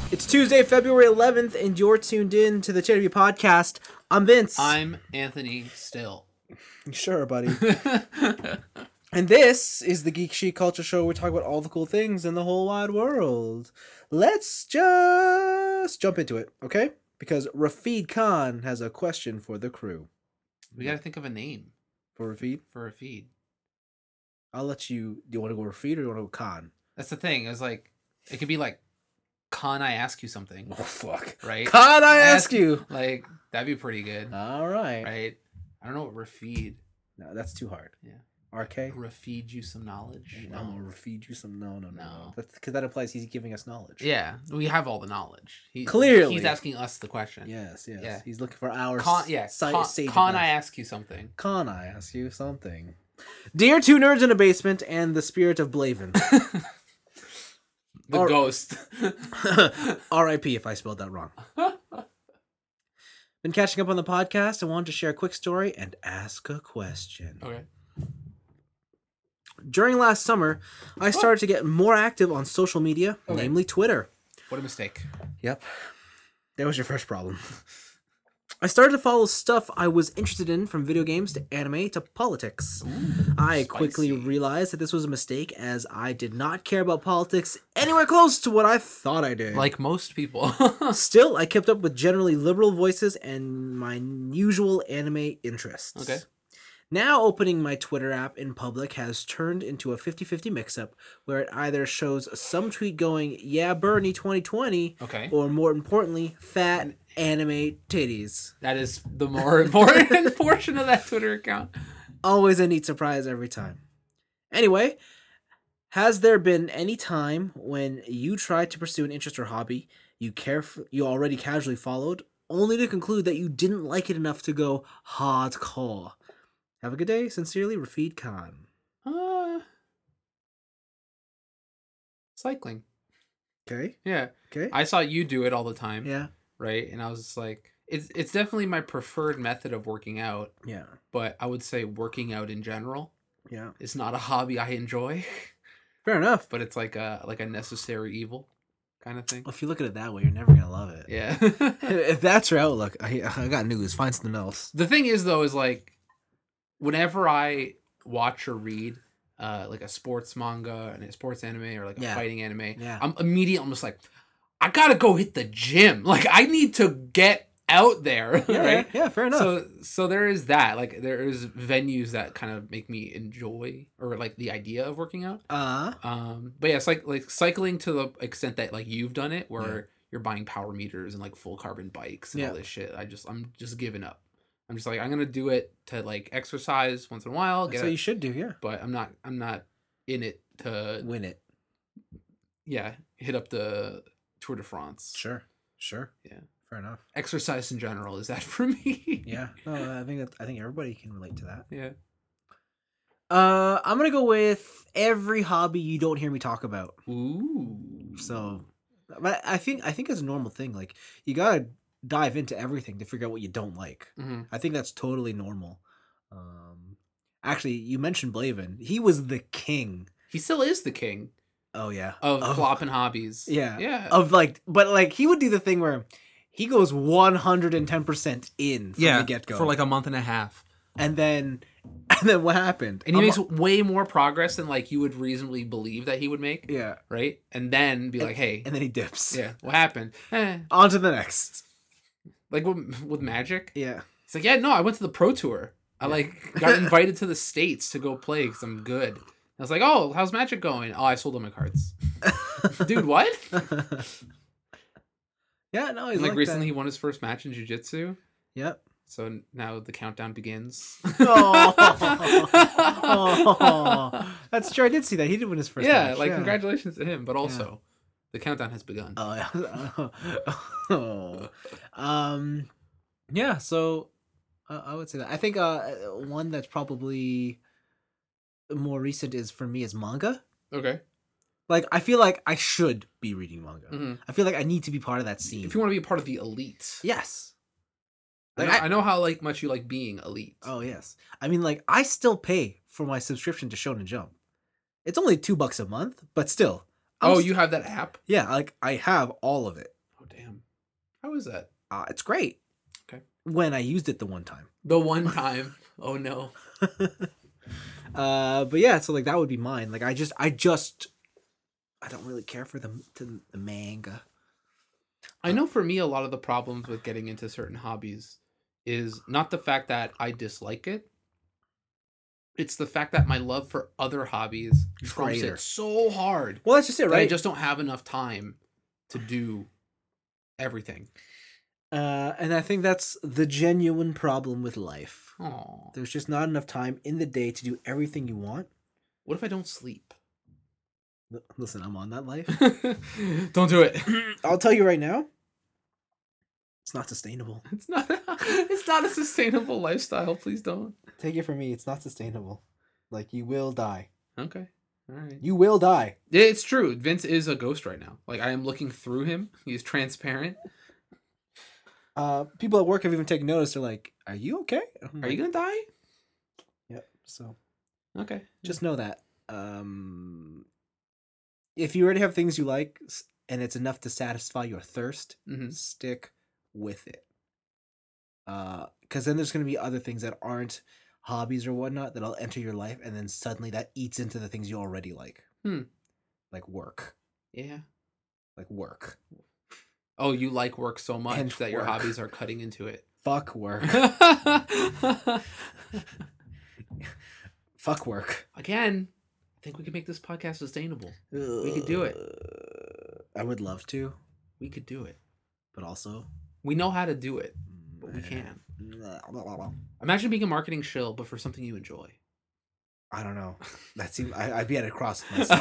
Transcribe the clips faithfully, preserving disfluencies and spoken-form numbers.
It's Tuesday, February eleventh, and you're tuned in to the Ch W podcast. I'm Vince. I'm Anthony Still. Sure, buddy. And this is the Geek Chic Culture Show where we talk about all the cool things in the whole wide world. Let's just jump into it, okay? Because Rafid Khan has a question for the crew. We gotta think of a name For Rafid? for a feed. I'll let you... Do you want to go Rafid or do you want to go Khan? That's the thing. It was like, it could be like, Khan, I ask you something. Oh, fuck. Right? Khan, I ask you! Like, that'd be pretty good. All right. Right? I don't know what Rafid. No, that's too hard. Yeah. R K? Rafid you some knowledge. No, I'm gonna feed you some. No, no, no, no. No. That's because that implies he's giving us knowledge. Yeah, we have all the knowledge. He, Clearly. he's asking us the question. Yes, yes. Yeah. He's looking for our Khan, yeah. si- Khan, sage Khan advice. I ask you something. Khan, I ask you something. Dear two nerds in a basement and the spirit of Blaven. The Or- ghost. R I P if I spelled that wrong. Been catching up on the podcast. I wanted to share a quick story and ask a question. Okay. During last summer, I started to get more active on social media, Okay. namely Twitter. What a mistake. Yep. That was your first problem. I started to follow stuff I was interested in, from video games to anime to politics. Ooh, I spicy. quickly realized that this was a mistake, as I did not care about politics anywhere close to what I thought I did. Like most people. Still, I kept up with generally liberal voices and my usual anime interests. Okay. Now, opening my Twitter app in public has turned into a fifty-fifty mix-up, where it either shows some tweet going, yeah, Bernie twenty twenty, Okay. or more importantly, fat anime titties. That is the more important portion of that Twitter account. Always a neat surprise every time. Anyway, has there been any time when you tried to pursue an interest or hobby you caref- you already casually followed, only to conclude that you didn't like it enough to go hardcore? Have a good day. Sincerely, Rafid Khan. Uh, cycling. Okay. Yeah. Okay. I saw you do it all the time. Yeah. Right? And I was just like, it's it's definitely my preferred method of working out, Yeah. but I would say working out in general Yeah. is not a hobby I enjoy, Fair enough. but it's like a like a necessary evil kind of thing. If you look at it that way, you're never gonna love it. Yeah. If that's your outlook, I, I got news. Find something else. The thing is though is like whenever I watch or read uh like a sports manga and a sports anime or like a Yeah. fighting anime, Yeah. I'm immediately almost like, I gotta go hit the gym. Like I need to get out there. Yeah. Right? Yeah. Fair enough. So so there is that. Like there is venues that kind of make me enjoy or like the idea of working out. uh. Um but yeah, it's like like cycling to the extent that like you've done it where Yeah. you're buying power meters and like full carbon bikes and Yeah. all this shit. I just I'm just giving up. I'm just like I'm gonna do it to like exercise once in a while, That's get what it, you should do. Yeah. but I'm not I'm not in it to Win it. yeah, hit up the Tour de France. Sure. Sure. Yeah. Fair enough. Exercise in general, is that for me? Yeah. No, I think that I think everybody can relate to that. Yeah. Uh, I'm gonna go with every hobby you don't hear me talk about. Ooh. So, but I think I think it's a normal thing. Like you gotta dive into everything to figure out what you don't like. hmm I think that's totally normal. Um, actually, you mentioned Blaven. He was the king. He still is the king Oh yeah. of Of- flopping hobbies. Yeah. Yeah. Of like, but like he would do the thing where he goes one hundred ten percent in from the get go, for like a month and a half. and then and then what happened? And he A makes mo- way more progress than like you would reasonably believe that he would make, yeah, right? And then be like, hey, and then he dips. yeah, what happened? Eh. On to the next. Like with, with Magic, Yeah. it's like, yeah, no, I went to the Pro Tour. I like got invited to the States to go play because I'm good. I was like, oh, how's Magic going? Oh, I sold all my cards. Dude, what? Yeah, no, he's And, like, like recently that. he won his first match in Jiu-Jitsu. Yep. So now the countdown begins. Oh, oh, that's true. I did see that. He did win his first yeah, match. like congratulations to him. But also, the countdown has begun. Oh, yeah. Oh. Um, yeah, so uh, I would say that. I think uh, one that's probably more recent is for me is manga. Okay. Like, I feel like I should be reading manga. hmm I feel like I need to be part of that scene. If you want to be a part of the elite, Yes. I, Like, know, I- I know how like much you like being elite. Oh, yes. I mean, like, I still pay for my subscription to Shonen Jump. It's only two bucks a month, but still. I'm oh, st- you have that app? Yeah, like, I have all of it. Damn. How is that? Uh, it's great. Okay. When I used it the one time. The one time. Oh no. uh, but yeah, so like that would be mine. Like I just, I just, I don't really care for the to the manga. I know for me, a lot of the problems with getting into certain hobbies is not the fact that I dislike it. It's the fact that my love for other hobbies trumps Greater. it so hard Well, that's just it, that right? I just don't have enough time to do everything. Uh, and I think that's the genuine problem with life. Oh, There's just not enough time in the day to do everything you want. what if I don't sleep? L- Listen, I'm on that life. Don't do it. I'll tell you right now, it's not sustainable. It's not. It's not a sustainable lifestyle. Please don't. Take it from me, it's not sustainable. Like you will die. Okay. All right. You will die. Yeah, it's true. Vince is a ghost right now. Like I am looking through him. He's transparent. Uh, people at work have even taken notice. They're like, "Are you okay? I'm Are you like, gonna die? Yep. So Okay. just know that. Um, if you already have things you like s- and it's enough to satisfy your thirst, Mm-hmm. stick with it. Uh, because then there's gonna be other things that aren't hobbies or whatnot that'll enter your life, and then suddenly that eats into the things you already like. Hmm. Like work, Yeah. like work. Oh, you like work so much And that your work. hobbies are cutting into it. Fuck work. Fuck work. Again, I think we can make this podcast sustainable. We could do it. I would love to, We could do it. but also We know how to do it, but we can't. Imagine being a marketing shill, but for something you enjoy. I don't know. That seems I, I'd be at a cross with myself.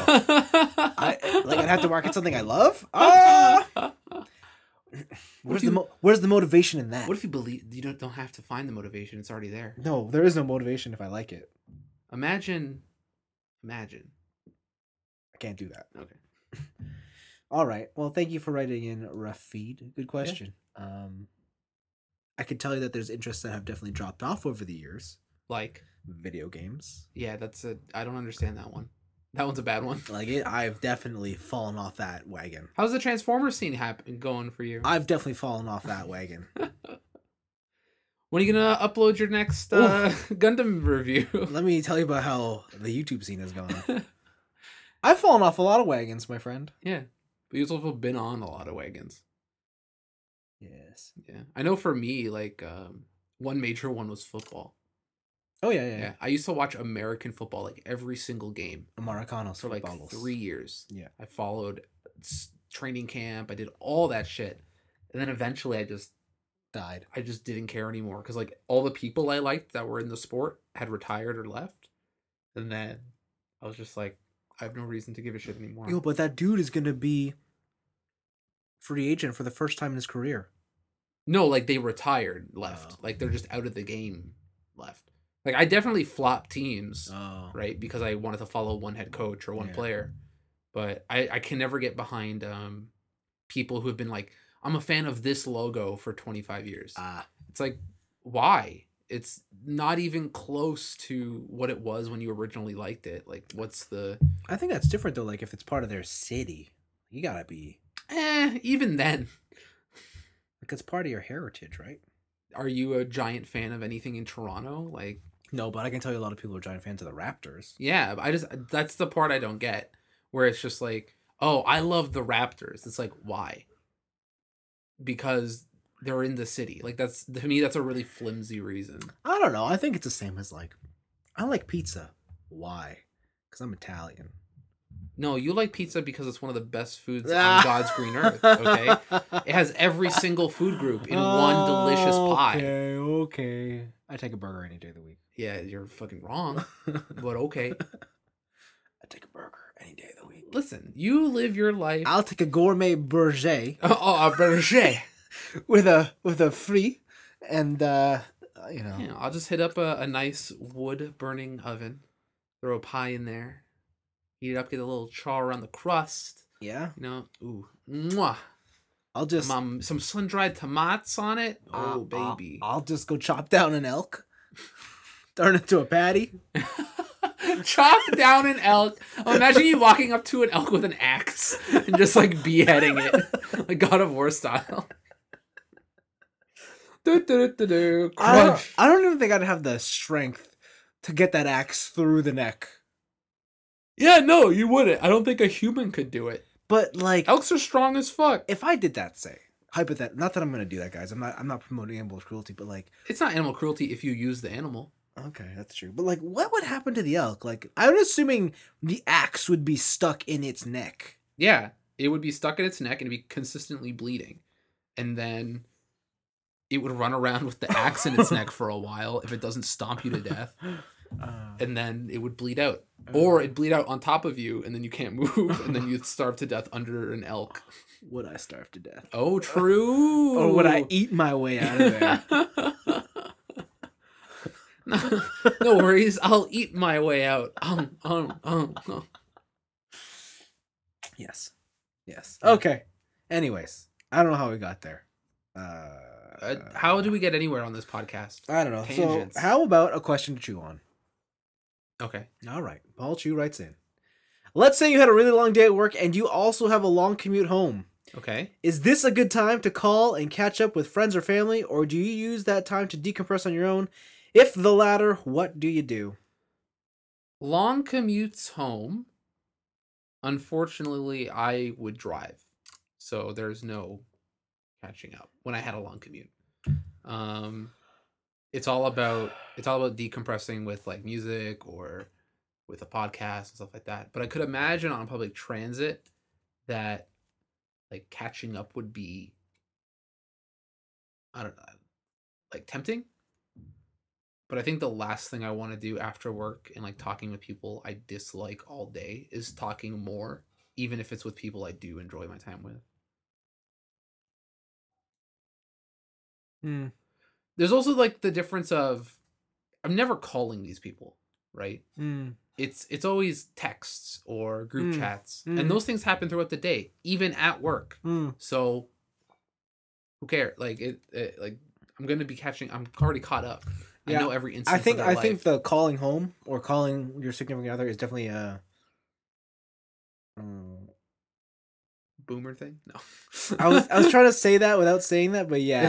I like I'd have to market something I love. Ah, where's you- the mo- where's the motivation in that? What if you believe you don't don't have to find the motivation? It's already there. No, there is no motivation if I like it. Imagine, imagine. I can't do that. Okay. All right. Well, thank you for writing in, Rafid. Good question. Um, I can tell you that there's interests that have definitely dropped off over the years. Like, Video games. yeah, that's a. I don't understand that one. That one's a bad one. Like it, I've definitely fallen off that wagon. How's the Transformers scene happen going for you? I've definitely fallen off that wagon. When are you gonna upload your next uh, Gundam review? Let me tell you about how the YouTube scene has gone. I've fallen off a lot of wagons, my friend. Yeah, but you've also been on a lot of wagons. Yes. Yeah, I know. For me, like um, one major one was football. Oh yeah, yeah. Yeah, yeah. I used to watch American football like every single game Americanos for like footballos. three years. Yeah. I followed s- training camp. I did all that shit, and then eventually I just died. I just didn't care anymore because like all the people I liked that were in the sport had retired or left, and then I was just like, I have no reason to give a shit anymore. Yo, but that dude is gonna be free agent for the first time in his career. No, like they retired, left. Oh. Like they're just out of the game, left. Like I definitely flopped teams, Oh. right? Because I wanted to follow one head coach or one Yeah. player. But I, I can never get behind um people who have been like, I'm a fan of this logo for twenty-five years. Ah. It's like, why? It's not even close to what it was when you originally liked it. Like, what's the I think that's different though. Like if it's part of their city, you gotta be eh, even then. like it's part of your heritage, right? Are you a giant fan of anything in Toronto? Like, No, but I can tell you a lot of people are giant fans of the Raptors. yeah, I just that's the part I don't get. Where it's just like, oh, I love the Raptors. It's like, why? Because they're in the city. Like that's to me that's a really flimsy reason. I don't know. I think it's the same as like, I like pizza. Why? Because I'm Italian. No, you like pizza because it's one of the best foods on God's green earth, okay? It has every single food group in one delicious pie. Okay, okay. I take a burger any day of the week. Yeah, you're fucking wrong, but okay. I take a burger any day of the week. Listen, you live your life. I'll take a gourmet burger Oh, oh, a berger. with a with a free and uh you know. Yeah, I'll just hit up a, a nice wood burning oven, throw a pie in there, heat it up, get a little char around the crust. Yeah. You know, ooh, mwah. I'll just Um, some sun dried tomatoes on it. Oh, I'll- baby. I'll, I'll just go chop down an elk, turn it into a patty. chop down an elk. Imagine you walking up to an elk with an axe and just like beheading it, like God of War style. Do, do, do, do, I don't, crunch. I don't even think I'd have the strength to get that axe through the neck. Yeah, no, you wouldn't. I don't think a human could do it. But like, Elks are strong as fuck. if I did that, say hypothet, not that I'm gonna do that, guys. I'm not. I'm not promoting animal cruelty, but like, It's not animal cruelty if you use the animal. okay, that's true. But like, what would happen to the elk? Like, I'm assuming the axe would be stuck in its neck. Yeah, it would be stuck in its neck and it'd be consistently bleeding. And then it would run around with the axe in its neck for a while if it doesn't stomp you to death. Uh, And then it would bleed out. Or it'd bleed out on top of you and then you can't move and then you'd starve to death under an elk. would I starve to death? Oh, true. Or would I eat my way out of there? no, no worries. I'll eat my way out. Um, um, um, um. Yes. Yes. Yeah. Okay. Anyways, I don't know how we got there. Uh, Uh, how do we get anywhere on this podcast? I don't know. Tangents. So, how about a question to chew on? Okay. All right. Paul Chew writes in. Let's say you had a really long day at work and you also have a long commute home. Okay. Is this a good time to call and catch up with friends or family, or do you use that time to decompress on your own? If the latter, what do you do? Long commutes home. Unfortunately, I would drive. So there's no catching up when I had a long commute. Um it's all about it's all about decompressing with like music or with a podcast and stuff like that. But I could imagine on public transit that like catching up would be I don't know, like tempting. But I think the last thing I want to do after work and like talking with people I dislike all day is talking more, even if it's with people I do enjoy my time with. Hmm. There's also like the difference of I'm never calling these people, right? Hmm. It's it's always texts or group Mm. chats. Mm. And those things happen throughout the day, even at work. Hmm. So who cares? Like it, it like I'm going to be catching I'm already caught up. Yeah, I know every instance I think of their I think life. the calling home or calling your significant other is definitely a. Um, Boomer thing? No. I was I was trying to say that without saying that, but yeah,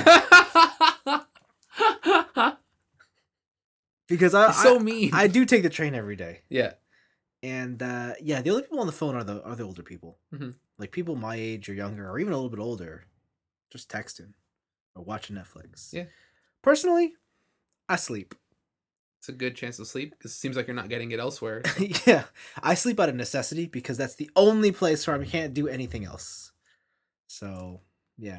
because I so I, mean. I do take the train every day, yeah. and uh, yeah, the only people on the phone are the are the older people, Mhm. like people my age or younger, or even a little bit older, just texting or watching Netflix. Yeah. Personally, I sleep. It's a good chance to sleep because it seems like you're not getting it elsewhere. Yeah, I sleep out of necessity because that's the only place where I can't do anything else. So yeah,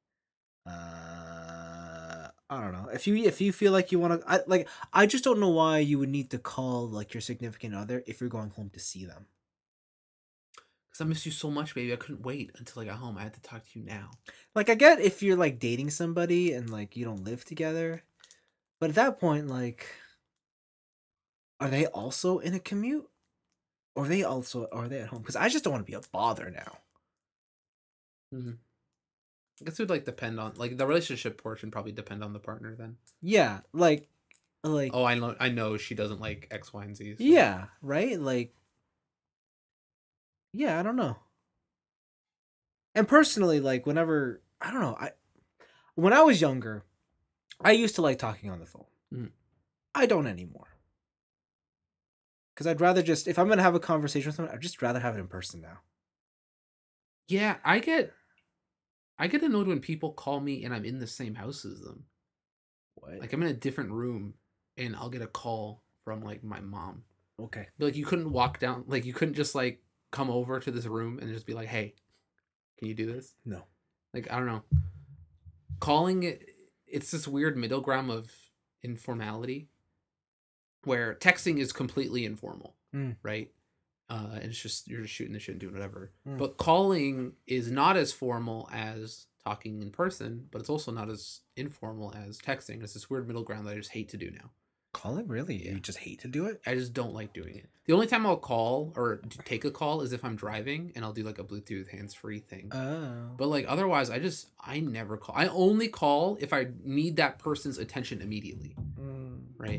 uh, I don't know if you if you feel like you want to. I like I just don't know why you would need to call like your significant other if you're going home to see them. Because I miss you so much, baby. I couldn't wait until I got home. I had to talk to you now. Like I get if you're like dating somebody and like you don't live together, but at that point, like, are they also in a commute? Or are they also or are they at home? Because I just don't want to be a bother now. Mm-hmm. I guess it would like depend on like the relationship portion probably depend on the partner then. Yeah, like, like Oh, I know. I know she doesn't like X, Y, and Z. So. yeah, right? Like, yeah, I don't know. And personally, like, whenever I don't know, I when I was younger, I used to like talking on the phone. Mhm. I don't anymore. Because I'd rather just if I'm gonna have a conversation with someone, I'd just rather have it in person now. Yeah, I get. I get annoyed when people call me and I'm in the same house as them. What? Like I'm in a different room and I'll get a call from like my mom. Okay. But, like you couldn't walk down. Like you couldn't just like come over to this room and just be like, "Hey, can you do this?" No. Like I don't know. Calling it, it's this weird middle ground of informality, where texting is completely informal, Mm. right? Uh, and it's just you're just shooting the shit and doing whatever. Mm. But calling is not as formal as talking in person, but it's also not as informal as texting. It's this weird middle ground that I just hate to do now. Call it really? Yeah. You just hate to do it? I just don't like doing it. The only time I'll call or d- take a call is if I'm driving and I'll do like a Bluetooth hands-free thing. Oh. But like otherwise, I just I never call. I only call if I need that person's attention immediately, Mm. right?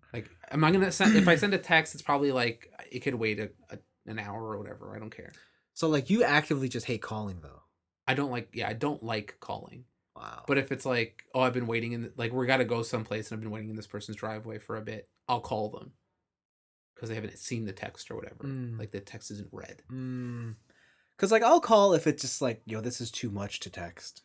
Like, am I gonna send? If I send a text, it's probably like it could wait a, a an hour or whatever. I don't care. So like you actively just hate calling though. I don't like. Yeah, I don't like calling. Wow. But if it's like, oh, I've been waiting in, like, we got to go someplace and I've been waiting in this person's driveway for a bit, I'll call them because they haven't seen the text or whatever. Mm. Like, the text isn't read. Mm. Cause like I'll call if it's just like, yo, this is too much to text.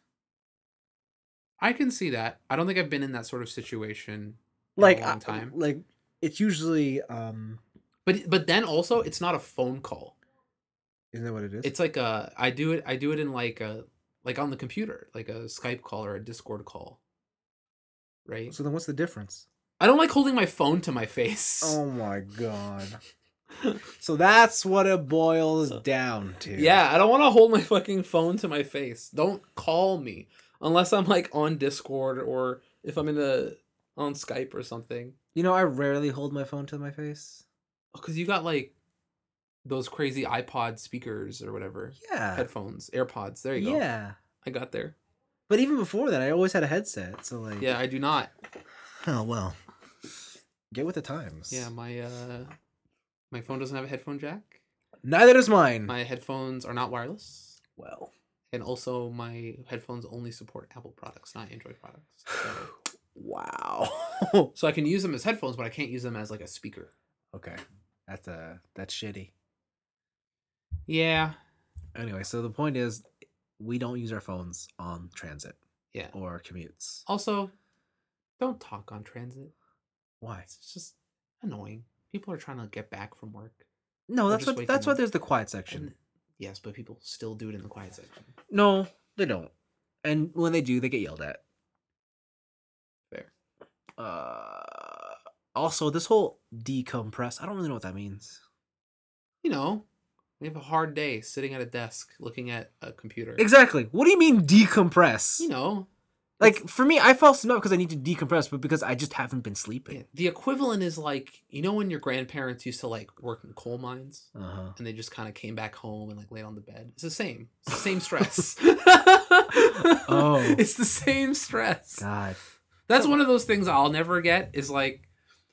I can see that. I don't think I've been in that sort of situation in Like, a long I- time. like it's usually, um, But but then also, it's not a phone call. isn't that what it is? It's like a I do it I do it in like a like on the computer, like a Skype call or a Discord call. Right? So then what's the difference? I don't like holding my phone to my face. Oh my god. So that's what it boils down to. Yeah, I don't want to hold my fucking phone to my face. Don't call me unless I'm like on Discord or if I'm in the on Skype or something. You know, I rarely hold my phone to my face. Because you got like those crazy iPod speakers or whatever. Yeah. Headphones, AirPods. There you go. Yeah. I got there. But even before that, I always had a headset. So like, Yeah, I do not. oh well. Get with the times. Yeah, my uh my phone doesn't have a headphone jack. Neither does mine. My headphones are not wireless. Well. And also my headphones only support Apple products, not Android products. So, Wow. so I can use them as headphones, but I can't use them as like a speaker. Okay. That's uh that's shitty. Yeah. Anyway, so the point is we don't use our phones on transit Yeah. or commutes. Also, don't talk on transit. Why? It's just annoying. People are trying to get back from work. No, Or that's just what waking that's why up. there's the quiet section. And yes, but people still do it in the quiet section. No, they don't. And when they do, they get yelled at. Fair. Uh also this whole decompress, I don't really know what that means. You know, we have a hard day sitting at a desk looking at a computer. Exactly. What do you mean decompress? You know, Like for me, I fall asleep not because I need to decompress, but because I just haven't been sleeping. yeah, the equivalent is like, you know, when your grandparents used to like work in coal mines Uh-huh. and they just kind of came back home and like laid on the bed. It's the same. It's the same stress. Oh. It's the same stress. God. That's one of those things I'll never get is like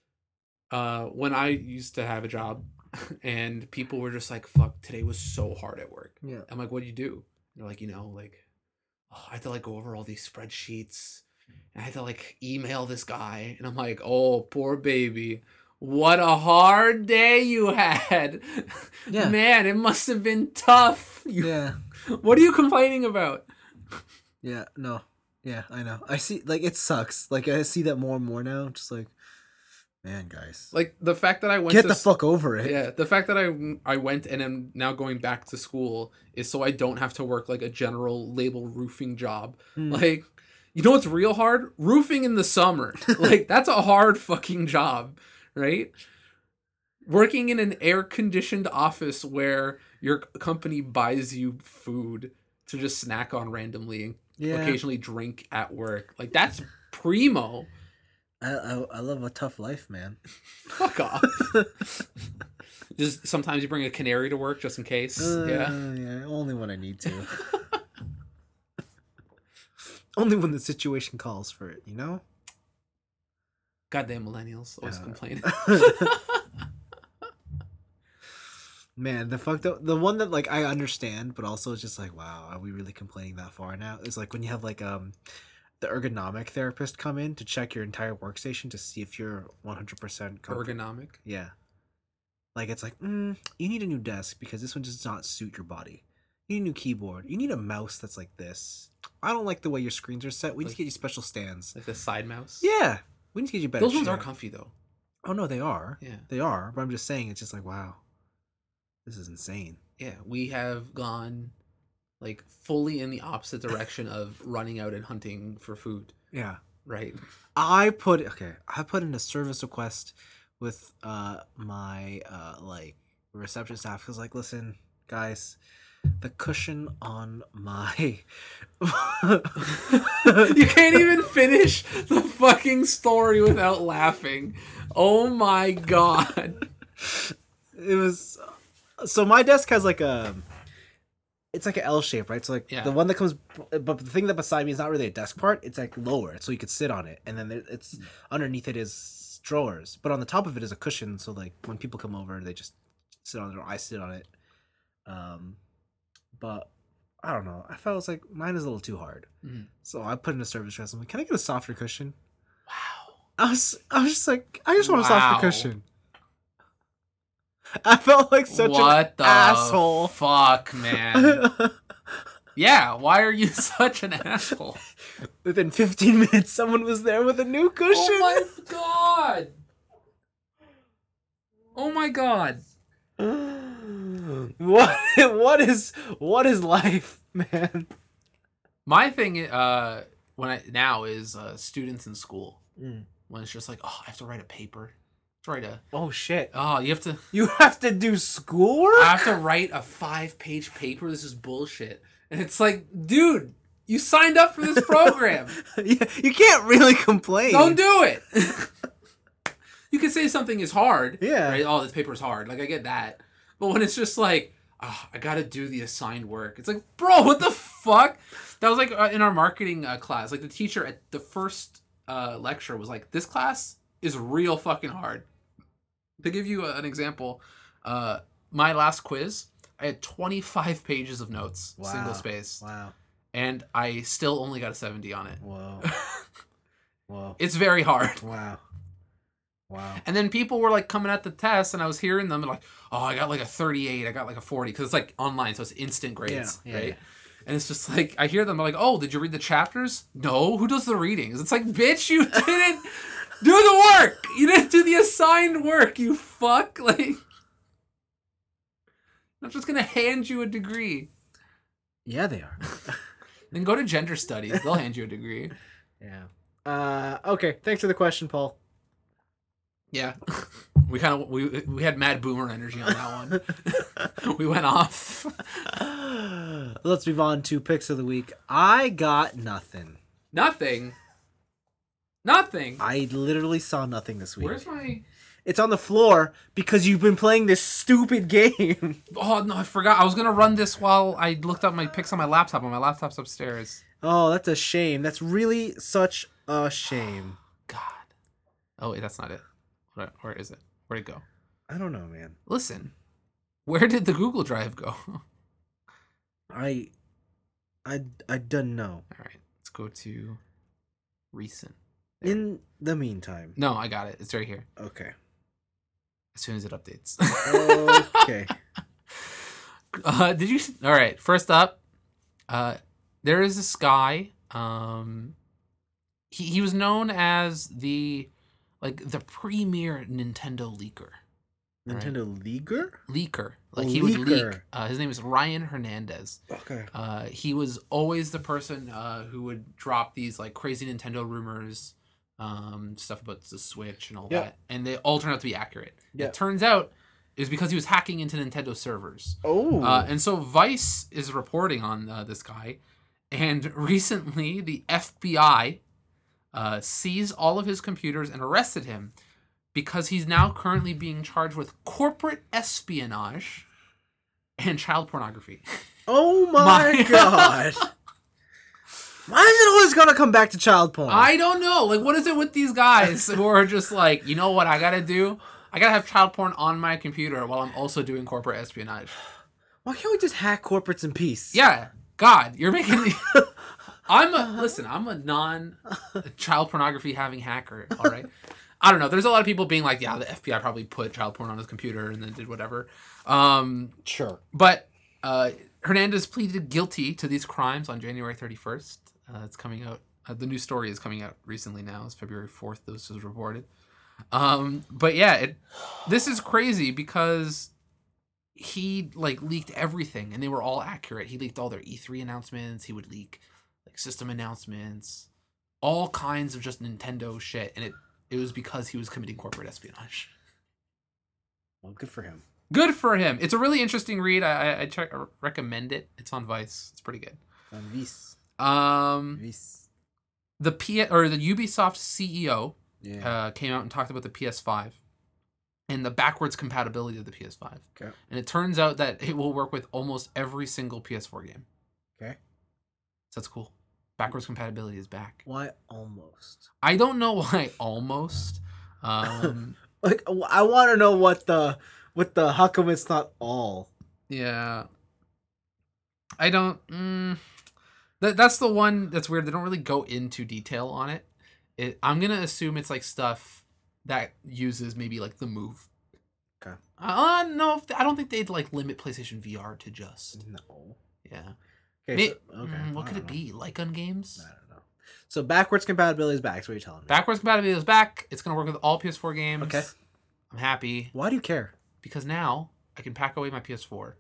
uh when I used to have a job and people were just like, fuck, today was so hard at work. Yeah. I'm like, what do you do? And they're like, you know, like, oh, I had to like go over all these spreadsheets and I had to like email this guy. And I'm like, oh, poor baby. What a hard day you had. Yeah. Man, it must have been tough. You, Yeah. What are you complaining about? Yeah. No. Yeah, I know. I see like it sucks. Like I see that more and more now. Just like, man, guys. Like the fact that I went Get to the s- fuck over it. Yeah, the fact that I I went and am now going back to school is so I don't have to work like a general label roofing job. Mm. Like, you know what's real hard? Roofing in the summer. Like, that's a hard fucking job, right? Working in an air-conditioned office where your company buys you food to just snack on randomly and Yeah. occasionally drink at work. Like, that's primo. I, I I love a tough life, man. Fuck off. Just sometimes you bring a canary to work just in case. Uh, yeah. yeah, only when I need to. Only when the situation calls for it, you know? Goddamn millennials always Uh, complaining. Man, the fucked up the one that like I understand, but also it's just like, wow, are we really complaining that far now? It's like when you have like um the ergonomic therapist come in to check your entire workstation to see if you're one hundred percent comfortable. Ergonomic. Yeah. Like it's like, mm, you need a new desk because this one does not suit your body. You need a new keyboard. You need a mouse that's like this. I don't like the way your screens are set. We need to get you special stands. Like the side mouse. Yeah. We need to get you better. Those ones chair. are comfy though. Oh no, they are. Yeah. They are. But I'm just saying it's just like, wow. This is insane. Yeah. We have gone like fully in the opposite direction of running out and hunting for food. Yeah. Right. I put okay, I put in a service request with uh my uh like reception staff because like, listen, guys, the cushion on my You can't even finish the fucking story without laughing. Oh my god. it was so my desk has like a it's like an L shape, right? So like Yeah. the one that comes, but the thing that beside me is not really a desk part. It's like lower, so you could sit on it, and then there, it's underneath it is drawers, but on the top of it is a cushion. So like when people come over, they just sit on it, or I sit on it. Um, but I don't know. I felt it was like mine is a little too hard, Mhm. so I put in a service request. I'm like, can I get a softer cushion? Wow. I was, I was just like, I just want a softer Wow. cushion. I felt like such what an the asshole. fuck, man. Yeah, why are you such an asshole? Within fifteen minutes, someone was there with a new cushion. Oh my god. Oh my god. What what is what is life, man? My thing uh when I now is uh students in school. Mm. When it's just like, oh, I have to write a paper. To write a Oh shit. oh, you have to You have to do schoolwork? I have to write a five-page paper. This is bullshit. And it's like, dude, you signed up for this program. Yeah, you can't really complain. Don't do it. You can say something is hard. Yeah. Right? Oh, this paper is hard. Like, I get that. But when it's just like, oh, I got to do the assigned work. It's like, bro, what the fuck? That was like uh, in our marketing uh, class. Like, the teacher at the first uh, lecture was like, this class is real fucking hard. To give you a, an example, uh, my last quiz, I had twenty-five pages of notes, Wow. single space. Wow. And I still only got a seventy on it. Whoa. Whoa. It's very hard. Wow. Wow. And then people were like coming at the test, and I was hearing them like, "Oh, I got like a thirty-eight, I got like a forty," because it's like online, so it's instant grades, Yeah, yeah, right? yeah. And it's just like I hear them like, "Oh, did you read the chapters?" No. Who does the readings? It's like, bitch, you didn't do the work. You didn't do the assigned work. You fuck. Like, I'm just gonna hand you a degree. Yeah, they are. Then go to gender studies. They'll hand you a degree. Yeah. Uh okay, thanks for the question, Paul. Yeah, we kind of we we had mad boomer energy on that one. We went off. Let's move on to picks of the week. I got nothing. Nothing. Nothing. I literally saw nothing this week. Where's my? It's on the floor because you've been playing this stupid game. Oh no, I forgot. I was gonna run this while I looked up my picks on my laptop. And my laptop's upstairs. Oh, that's a shame. That's really such a shame. God. Oh wait, that's not it. Where, where is it? Where'd it go? I don't know, man. Listen, where did the Google Drive go? I, I, I don't know. All right, let's go to recent. There. In the meantime. No, I got it. It's right here. Okay. As soon as it updates. Okay. uh, did you? All right. First up, uh, there is this guy. Um, he he was known as the like the premier Nintendo leaker. Nintendo leaker? Leaker. Like Oh, he would leak. leaker. Uh, his name is Ryan Hernandez. Okay. Uh, he was always the person uh, who would drop these like crazy Nintendo rumors, um, stuff about the Switch and all Yeah. that, and they all turned out to be accurate. Yeah. It turns out it was because he was hacking into Nintendo servers. Oh. Uh, and so Vice is reporting on uh, this guy, and recently the F B I uh, seized all of his computers and arrested him because he's now currently being charged with corporate espionage and child pornography. oh my, My- god. Why is it always gonna come back to child porn? I don't know. Like, what is it with these guys who are just like, you know what I gotta do? I gotta have child porn on my computer while I'm also doing corporate espionage. Why can't we just hack corporates in peace? Yeah, God, you're making me. I'm a listen. I'm a non child pornography having hacker. All right. I don't know. There's a lot of people being like, yeah, the F B I probably put child porn on his computer and then did whatever. Um, Sure. but uh, Hernandez pleaded guilty to these crimes on January thirty-first. Uh, it's coming out. Uh, the new story is coming out recently now. It's February fourth. This was reported. Um, but yeah, it. This is crazy because he like leaked everything and they were all accurate. He leaked all their E three announcements. He would leak like system announcements, all kinds of just Nintendo shit, and it it was because he was committing corporate espionage. Well, good for him. Good for him. It's a really interesting read. I I, I try, I recommend it. It's on Vice. It's pretty good. On Vice. Um, Vice. the P or the Ubisoft C E O Yeah. uh, came out and talked about the P S five and the backwards compatibility of the P S five. Okay. And it turns out that it will work with almost every single P S four game. Okay. So that's cool. Backwards compatibility is back. Why almost? I don't know why almost. Um, Like, I want to know what the what the how come it's not all. yeah, I don't. Mm, that that's the one that's weird. They don't really go into detail on it. It I'm gonna assume it's like stuff that uses maybe like the Move. Okay. Uh, no, I don't think they'd like limit PlayStation V R to just. No. Yeah. Okay. May- So, okay. mm, what I could don't it know. be? Like on games? I don't know. So backwards compatibility is back. So what are you telling me? Backwards compatibility is back. It's gonna work with all P S four games. Okay. I'm happy Why do you care? because now I can pack away my P S four,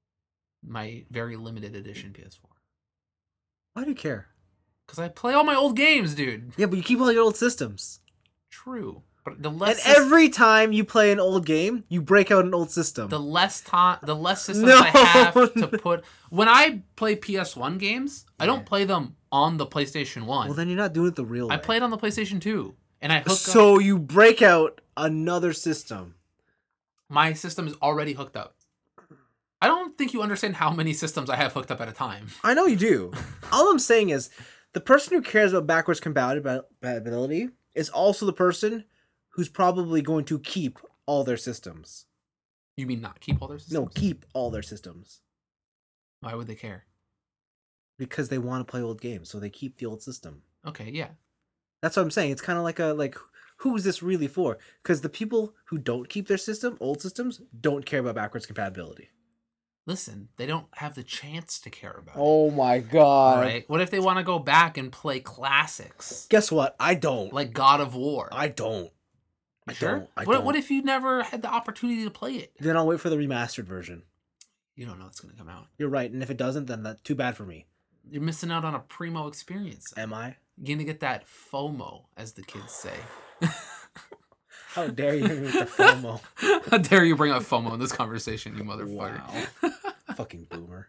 my very limited edition P S four. Why do you care? Because I play all my old games, dude. Yeah, but you keep all your old systems. True, but the And less every time you play an old game, you break out an old system. the less time, the less systems No. I have to put. When I play P S one games, I don't Yeah. play them on the PlayStation One. Well, then you're not doing it the real way. I play it on the PlayStation Two, and I hook up. So you break out another system. My system is already hooked up. I don't think you understand how many systems I have hooked up at a time. I know you do. All I'm saying is, the person who cares about backwards compatibility is also the person who's probably going to keep all their systems. You mean not keep all their systems? No, keep all their systems. Why would they care? Because they want to play old games, so they keep the old system. Okay, yeah. That's what I'm saying. It's kind of like a like, who is this really for? Because the people who don't keep their system, old systems, don't care about backwards compatibility. Listen, they don't have the chance to care about it. Oh my All god! right. What if they want to go back and play classics Guess what? I don't. like God of War? I don't. I You sure? don't. I what, don't. what if you never had the opportunity to play it? Then I'll wait for the remastered version. You don't know it's gonna come out. You're right, and if it doesn't, then that's too bad for me. You're missing out on a primo experience. Am I? You're gonna get that FOMO, as the kids say. How dare you hit me with the FOMO? How dare you bring up FOMO in this conversation, you motherfucker? Wow. Fucking boomer.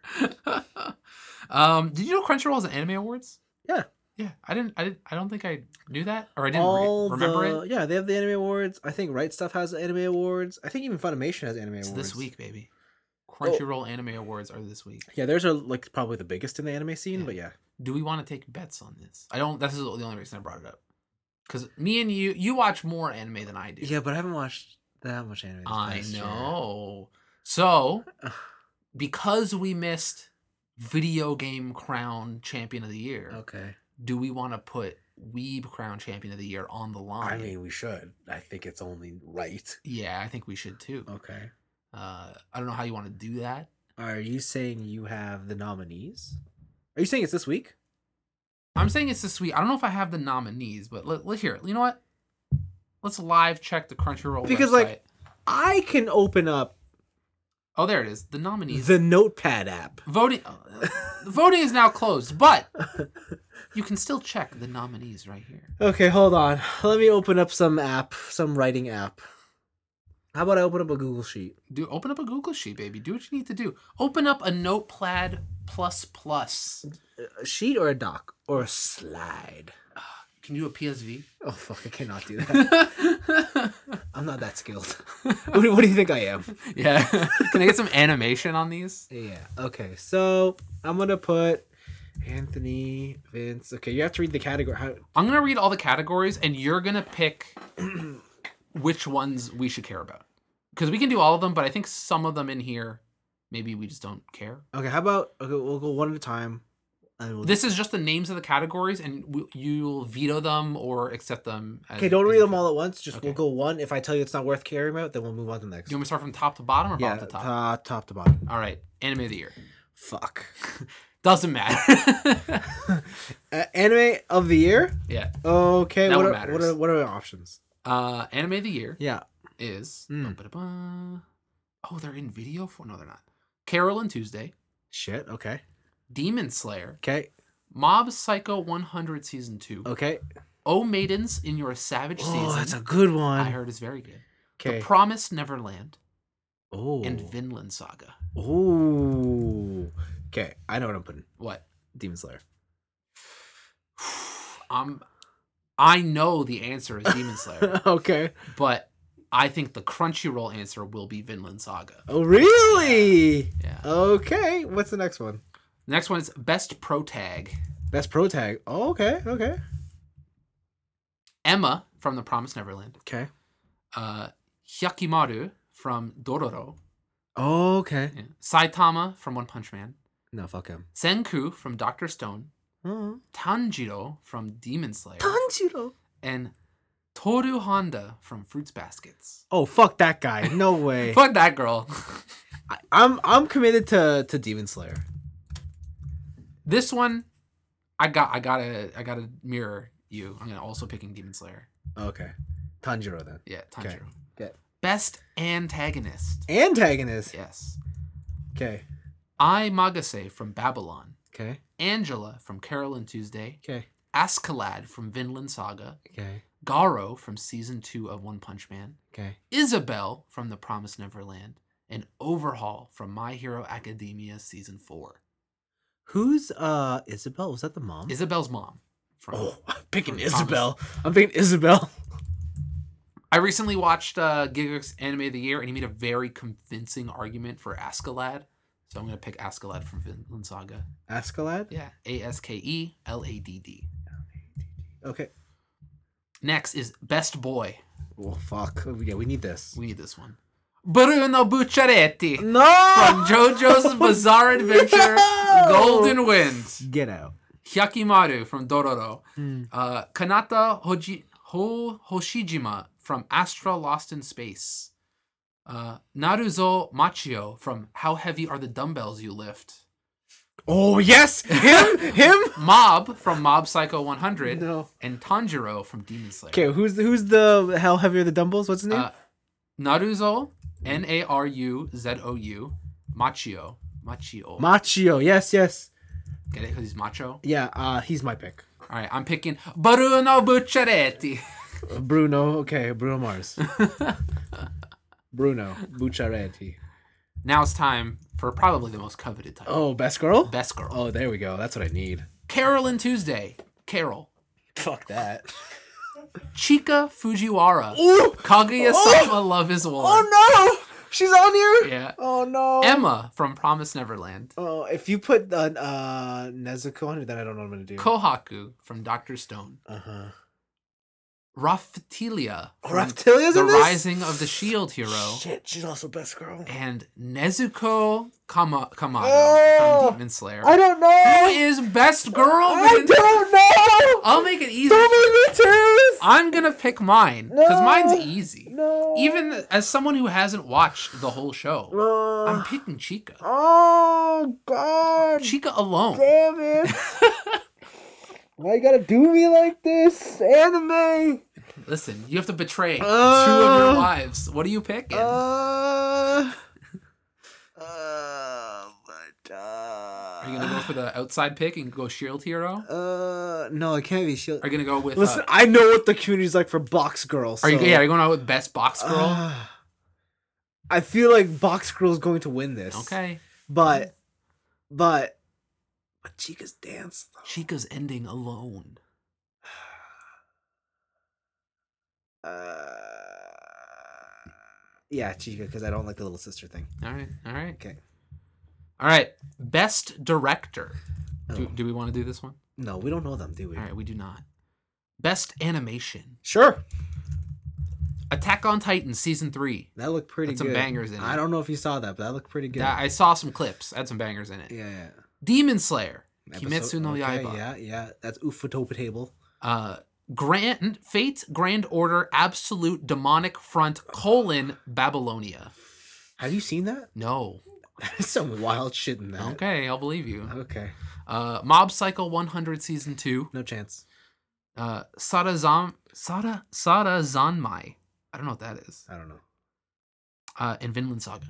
um, did you know Crunchyroll has an anime awards? Yeah. Yeah, I didn't. I didn't. I don't think I knew that, or I didn't All re- remember the, it. Yeah, they have the anime awards. I think Right Stuff has anime awards. I think even Funimation has anime It's awards. this week, baby. Crunchyroll anime awards are this week. Yeah, theirs are like probably the biggest in the anime scene, Yeah. but yeah. Do we want to take bets on this? I don't. This is the only reason I brought it up. Because me and you, you watch more anime than I do. Yeah, but I haven't watched that much anime. This I past year. know. So, because we missed Video Game Crown Champion of the Year, Okay. do we want to put Weeb Crown Champion of the Year on the line? I mean, we should. I think it's only right. yeah, I think we should too. Okay. Uh, I don't know how you want to do that. Are you saying you have the nominees? Are you saying it's this week? I'm saying it's this week. I don't know if I have the nominees, but let, let here. You know what? Let's live check the Crunchyroll Because, website. like, I can open up Oh, there it is. The nominees. the Notepad app. Voting uh, voting is now closed, but you can still check the nominees right here. Okay, hold on. Let me open up some app, some writing app. How about I open up a Google Sheet? Do open up a Google Sheet, baby. Do what you need to do. Open up a Notepad plus plus. A sheet or a doc? Or a slide? Can you do a P S V? Oh, fuck, I cannot do that. I'm not that skilled. what, do, what do you think I am? Yeah. Can I get some animation on these? Yeah, okay. So, I'm going to put Anthony, Vince. Okay, you have to read the category. How, I'm gonna read all the categories, and you're gonna pick which ones we should care about. Because we can do all of them, but I think some of them in here, maybe we just don't care. okay, how about, okay, we'll go one at a time. And we'll This is just the names of the categories, and we, you'll veto them or accept them. As, Okay, don't as read you them feel. all at once. Just Okay. we'll go one. If I tell you it's not worth caring about, then we'll move on to the next. You want me to start from top to bottom or Yeah, bottom to top? top, top to bottom. All right, anime of the year. Fuck. Doesn't matter. Uh, anime of the year? yeah. Okay, That what one are, matters. what are what are our options? Uh, anime of the year Yeah. is. Mm. Ba-ba-da-ba. Oh, they're in video for no, they're not. Carol and Tuesday, Shit, okay. Demon Slayer, Okay. Mob Psycho one hundred season two, Okay. Oh Maidens in Your Savage Oh, Season. that's a good one. I heard is very good. Okay. The Promised Neverland Oh. and Vinland Saga. Ooh. Okay, I know what I'm putting. What? Demon Slayer. Um, I know the answer is Demon Slayer, Okay. but I think the Crunchyroll answer will be Vinland Saga. Oh, really? Yeah. Okay. What's the next one? The next one is Best Pro Tag. Best Pro Tag. Oh, okay. Okay. Emma from The Promised Neverland. Okay. Uh, Hyakimaru from Dororo. Oh, okay. Yeah. Saitama from One Punch Man. No, fuck him. Senku from Doctor Stone. Oh. Tanjiro from Demon Slayer. Tanjiro. And Toru Honda from Fruits Baskets. Oh, fuck that guy. No way. Fuck that girl. I, I'm I'm committed to, to Demon Slayer. This one, I got I gotta I gotta mirror you. I'm gonna also picking Demon Slayer. Okay. Tanjiro then. Yeah, Tanjiro. Okay. Best antagonist. Antagonist. Yes. Okay. Ai Magase from Babylon. Okay. Angela from Carol and Tuesday. Okay. Askeladd from Vinland Saga. Okay. Garo from season two of One Punch Man. Okay. Isabel from The Promised Neverland. And Overhaul from My Hero Academia season four. Who's uh Isabel? Was that the mom? Isabel's mom. From, oh, I'm picking from Isabel. Promised. I'm picking Isabel. I recently watched uh, Gigax Anime of the Year, and he made a very convincing argument for Askeladd. So I'm going to pick Askeladd from Vinland Saga. Askeladd? Yeah. A S K E L A D D. Okay. Next is Best Boy. Oh, fuck. Yeah, we need this. We need this one. Bruno Bucciaretti. No! From JoJo's Bizarre Adventure, No! Golden Wind. Get out. Hyakimaru from Dororo. Hmm. Uh, Kanata Hoji, Ho, Hoshijima from Astra Lost in Space. Uh, Naruzo Machio from How Heavy Are the Dumbbells You Lift? Oh, yes! Him! Him! Mob from Mob Psycho one hundred. No. And Tanjiro from Demon Slayer. Okay, who's the, who's the How Heavy Are the Dumbbells? What's his name? Uh, Naruzo, N A R U Z O U, Machio. Machio. Machio, yes, yes. Get it? Because he's macho? Yeah, uh, he's my pick. All right, I'm picking Bruno Bucciaretti. Bruno, okay, Bruno Mars. Bruno Bucciaretti. Now it's time for probably the most coveted title. Oh, Best Girl? Best Girl. Oh, there we go. That's what I need. Carol and Tuesday. Carol. Fuck that. Chika Fujiwara. Ooh! Kaguya-sama Love is War. Oh, no! She's on here? Yeah. Oh, no. Emma from Promised Neverland. Oh, if you put uh, uh, Nezuko on it, then I don't know what I'm going to do. Kohaku from Doctor Stone. Uh-huh. Raphtilia from Raphtilia's The in this? Rising of the Shield Hero. Shit, she's also Best Girl. And Nezuko Kama- Kamado Oh! from Demon Slayer. I don't know! Who is Best Girl? I Vince? don't know! I'll make it easy. Don't make me choose! I'm gonna pick mine because No. mine's easy. No. Even as someone who hasn't watched the whole show, Uh, I'm picking Chica. Oh, God. Chica alone. Damn it. Why you gotta do me like this? Anime. Listen, you have to betray Uh, two of your wives. What are you picking? Uh. Uh. But, uh. Are you gonna go for the outside pick and go Shield Hero? Uh. No, it can't be Shield. Are you gonna go with? Listen, uh, I know what the community's like for Box Girl. So, are you? Yeah, are you going out with Best Box Girl? Uh, I feel like Box Girl's going to win this. Okay. But. But. But Chica's dance, though. Chica's ending alone. Uh, yeah, Chica, because I don't like the little sister thing. All right. All right. Okay. All right. Best Director. Do, Oh. do we want to do this one? No, we don't know them, do we? All right, we do not. Best Animation. Sure. Attack on Titan season three. That looked pretty Had good. some bangers in it. I don't know if you saw that, but that looked pretty good. That, I saw some clips. Had some bangers in it. yeah, yeah. Demon Slayer. Episode- Kimetsu no okay, Yaiba. Yeah, yeah. That's Ufotopia table. Uh, Grand Fate Grand Order Absolute Demonic Front colon Babylonia. Have you seen that? No. There's some wild shit in that. Okay, I'll believe you. Okay. Uh, Mob Psycho one hundred season two. No chance. Uh, Sada Zan Sada Sada Zanmai. I don't know what that is. I don't know. Uh, and Vinland Saga.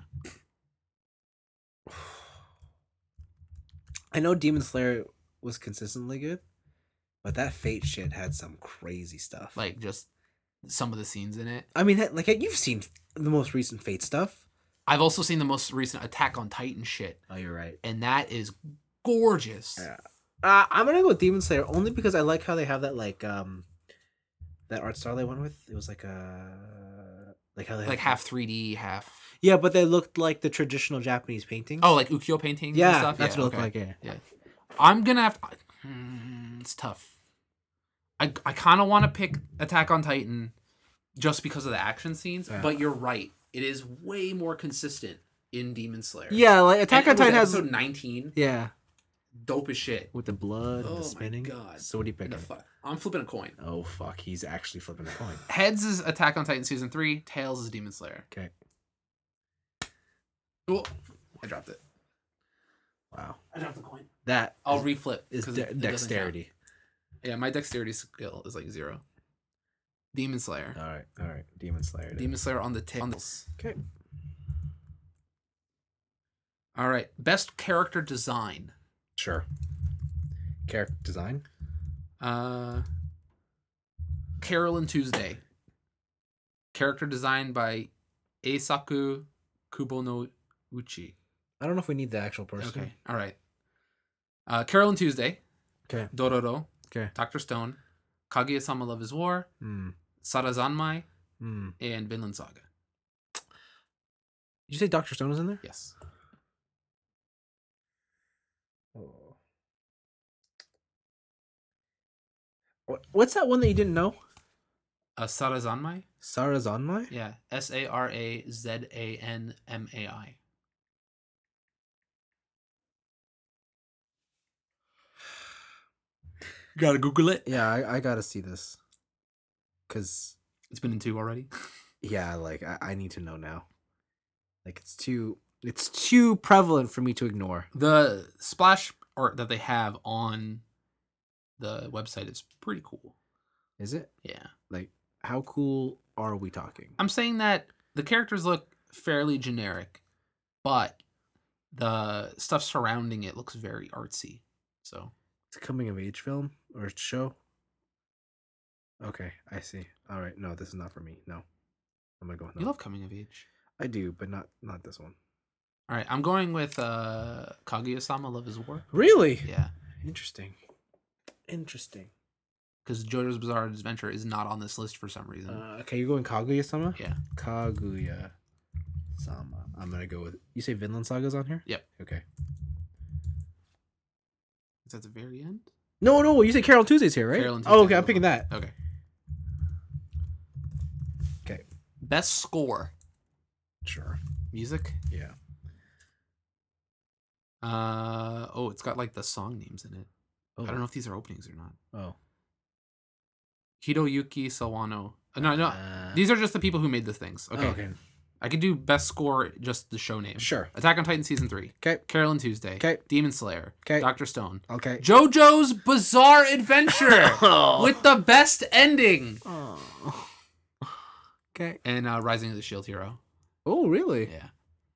I know Demon Slayer was consistently good, but that Fate shit had some crazy stuff. Like just some of the scenes in it. I mean, like you've seen the most recent Fate stuff. I've also seen the most recent Attack on Titan shit, Oh, you're right. and that is gorgeous. Yeah. Uh, I'm gonna go with Demon Slayer only because I like how they have that like um that art style they went with. It was like a like how they Like have, half three D, half. yeah, but they looked like the traditional Japanese paintings. Oh, like ukiyo paintings. yeah, and stuff? that's Yeah, what it okay. looked like. Yeah. Yeah, I'm gonna have. To, Hmm, it's tough. I I kind of want to pick Attack on Titan, just because of the action scenes. Yeah. But you're right. It is way more consistent in Demon Slayer. Yeah, like Attack And on Titan with has episode nineteen. yeah, Dope as shit. with the blood and Oh the my spinning. God. So what do you And pick? the fu- I'm flipping a coin. Oh fuck, he's actually flipping a coin. Heads is Attack on Titan season three. Tails is Demon Slayer. Okay. Oh, I dropped it. Wow. I dropped the coin. That I'll is, reflip. is 'cause de- it- it doesn't dexterity. count. Yeah, my dexterity skill is like zero. Demon Slayer. All right, all right. Demon Slayer. then. Demon Slayer on the tails. Okay. All right. Best character design. Sure. Character design. Uh, Carolyn Tuesday. Character design by Eisaku Kubonouchi. I don't know if we need the actual person. Okay. All right. Uh, Carolyn Tuesday. Okay. Dororo. Okay. Doctor Stone. Kaguya-sama Love is War. Hmm. Sarazanmai. Hmm. And Vinland Saga. Did you say Doctor Stone is in there? Yes. Oh. What- What's that one that you didn't know? Uh, Sarazanmai? Sarazanmai? Yeah. S A R A Z A N M A I. Gotta Google it. Yeah, I, I gotta see this. Cause It's been in two already. yeah, like I, I need to know now. Like it's too it's too prevalent for me to ignore. The splash art that they have on the website is pretty cool. Is it? Yeah. Like how cool are we talking? I'm saying that the characters look fairly generic, but the stuff surrounding it looks very artsy. So It's a coming of age film or show. Okay, I see. All right, no, this is not for me. No, I'm gonna go. No. you love coming of age. I do, but not not this one. All right, I'm going with uh, Kaguya-sama Love is War. Really? Yeah, Interesting. Interesting. because JoJo's Bizarre Adventure is not on this list for some reason. Uh, okay, you're going Kaguya-sama? Yeah. Kaguya-sama. I'm gonna go with. You say Vinland Saga's on here? Yep. Okay. Is that the very end? No, no, you say Carol Tuesday's here, right? Carol and oh, Tuesday okay, I'm is picking on. that. Okay. Okay. Best score. Sure. Music. Yeah. Uh oh, it's got like the song names in it. Oh. I don't know if these are openings or not. Oh. Hiroyuki Sawano. Uh, no, no. Uh, These are just the people who made the things. Okay. oh, okay. I could do best score, just the show name. Sure. Attack on Titan season three. Okay. Carolyn Tuesday. Okay. Demon Slayer. Okay. Doctor Stone. Okay. JoJo's Bizarre Adventure Oh. with the best ending. Oh. Okay. And uh, Rising of the Shield Hero. Oh, really? Yeah.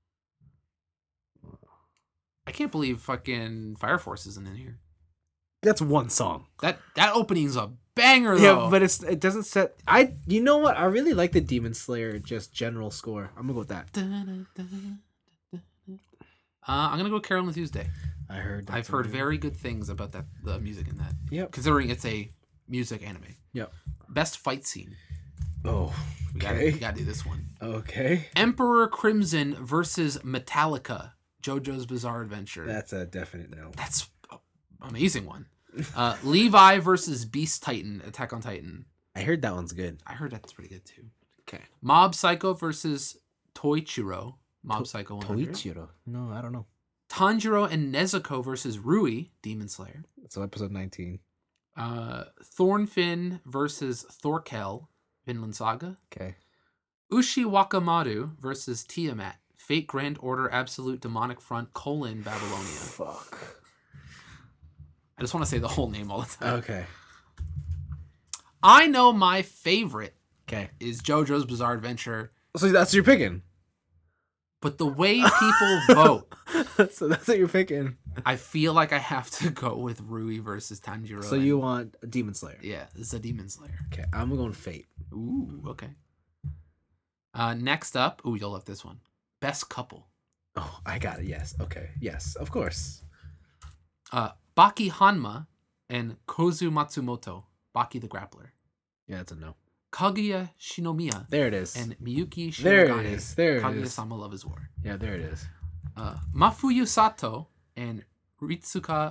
I can't believe fucking Fire Force isn't in here. That's one song. That that opening's a banger Yeah, though. but it's it doesn't set. I you know what? I really like the Demon Slayer just general score. I'm gonna go with that. Uh, I'm gonna go Carolyn Tuesday. I heard. I've heard very good things about that the music in that. Yep. Considering it's a music anime. Yep. Best fight scene. Oh. We gotta, Okay. we gotta do this one. Okay. Emperor Crimson versus Metallica. JoJo's Bizarre Adventure. That's a definite no. That's an amazing one. Uh, Levi versus Beast Titan. Attack on Titan. I heard that one's good. I heard that's pretty good too. Okay. Mob Psycho versus Toichiro. Mob Psycho one hundred. Toichiro. No, I don't know. Tanjiro and Nezuko versus Rui. Demon Slayer. So episode nineteen. Uh, Thornfinn versus Thorkel. Vinland Saga. Okay. Ushi Wakamaru versus Tiamat. Fate Grand Order Absolute Demonic Front colon Babylonia. Fuck. I just want to say the whole name all the time. Okay. I know my favorite Okay. is JoJo's Bizarre Adventure, So that's what you're picking. but the way people vote, So that's what you're picking. I feel like I have to go with Rui versus Tanjiro. So you want a Demon Slayer? Yeah, it's a Demon Slayer. Okay, I'm going Fate. Ooh, okay. Uh, next up, ooh, you'll love this one. Best couple. Oh, I got it. Yes. Okay. Yes. Of course. Uh, Baki Hanma and Kozu Matsumoto. Baki the Grappler. Yeah, that's a no. Kaguya Shinomiya There it is. and Miyuki Shirogane. There it is. There it Kaguya is. Sama Love is War. Yeah, there it is. Uh, Mafuyu Sato and Ritsuka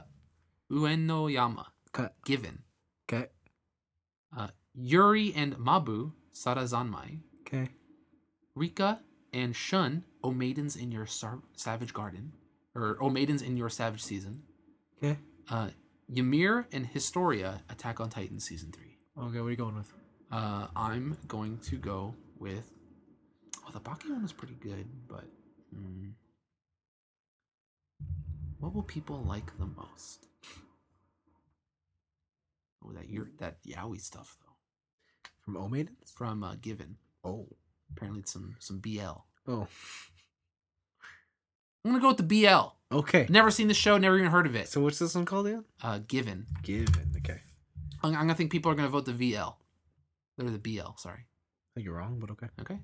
Uenoyama. Cut. Given. Okay. Uh, Yuri and Mabu. Sarazanmai. Okay. Rika and Shun, O Maidens in Your Sar- Savage Garden. Or O Maidens in Your Savage Season. Okay. Uh, Ymir and Historia, Attack on Titan Season three. Okay, what are you going with? Uh, I'm going to go with... Oh, the Baki one was pretty good, but... Hmm, what will people like the most? Oh, that your that yaoi stuff, though. From O Maidens? From uh, Given. Oh. Apparently it's some, some B L. Oh. I'm going to go with the B L. Okay. Never seen the show, never even heard of it. So what's this one called again? Uh, Given. Given. Okay. I'm, I'm going to think people are going to vote the V L. They're the B L, sorry. I think you're wrong, but okay. Okay.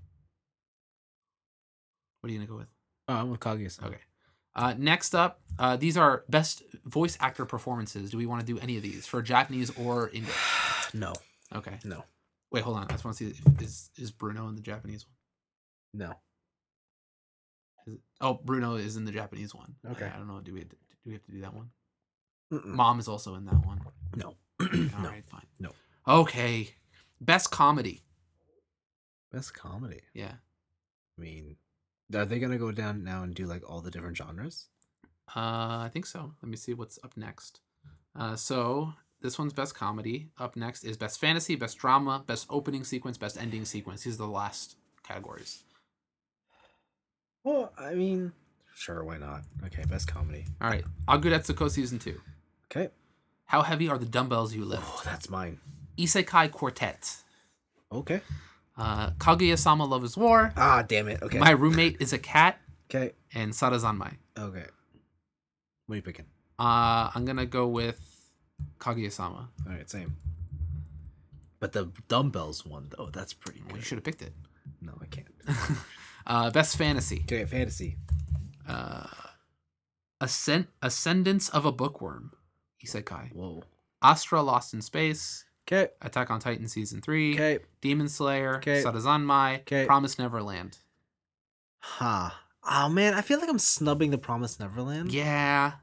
What are you going to go with? Oh, I'm with Kaguya. Okay. Uh, next up, uh, these are best voice actor performances. Do we want to do any of these for Japanese or English? No. Okay. No. Wait, hold on. I just want to see if, is is Bruno in the Japanese one? No. Is it, oh, Bruno is in the Japanese one. Okay. I, I don't know. Do we do we have to do that one? Mm-mm. Mom is also in that one. No. All no. right, fine. No. Okay. Best comedy. Best comedy. Yeah. I mean, are they gonna go down now and do like all the different genres? Uh, I think so. Let me see what's up next. Uh, so this one's best comedy. Up next is best fantasy, best drama, best opening sequence, best ending sequence. These are the last categories. Well, I mean, sure, why not? Okay, best comedy. All right, Aguretsuko season two. Okay. How heavy are the dumbbells you lift? Oh, that's mine. Isekai Quartet. Okay. Uh, Kaguya-sama Love is War. Ah, damn it. Okay. My Roommate is a Cat. Okay. And Sarazanmai. Okay. What are you picking? Uh, I'm gonna go with Kaguya-sama. All right, same. But the dumbbells one, though, that's pretty good. Well, you should have picked it. No, I can't. uh, best fantasy. Okay, fantasy. Uh, Ascend- Ascendance of a Bookworm. Isekai. Whoa. Astra Lost in Space. Okay. Attack on Titan Season three. Okay. Demon Slayer. Okay. Sarazanmai. Okay. Promise Neverland. Ha. Huh. Oh, man, I feel like I'm snubbing the Promised Neverland. Yeah.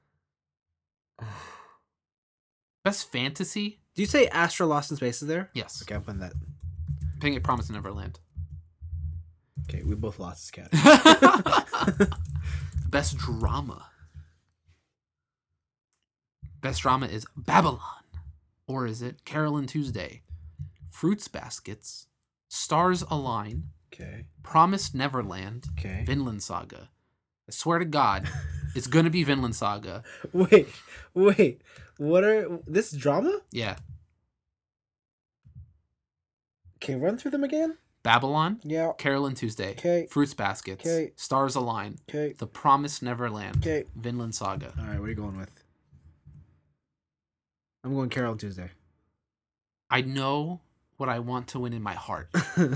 Best fantasy? Do you say Astra Lost in Space is there? Yes. Okay, I'm putting that. Picking it Promise Neverland. Okay, we both lost this cat. Best drama. Best drama is Babylon. Or is it Carolyn Tuesday? Fruits Baskets. Stars Align. Okay. Promised Neverland. Okay. Vinland Saga. I swear to God, it's gonna be Vinland Saga. Wait, wait. What are this drama? Yeah. Okay, run through them again. Babylon. Yeah. Carolyn Tuesday. Okay. Fruits Baskets. Okay. Stars Align. Okay. The Promised Neverland. Okay. Vinland Saga. All right, what are you going with? I'm going Carol Tuesday. I know what I want to win in my heart,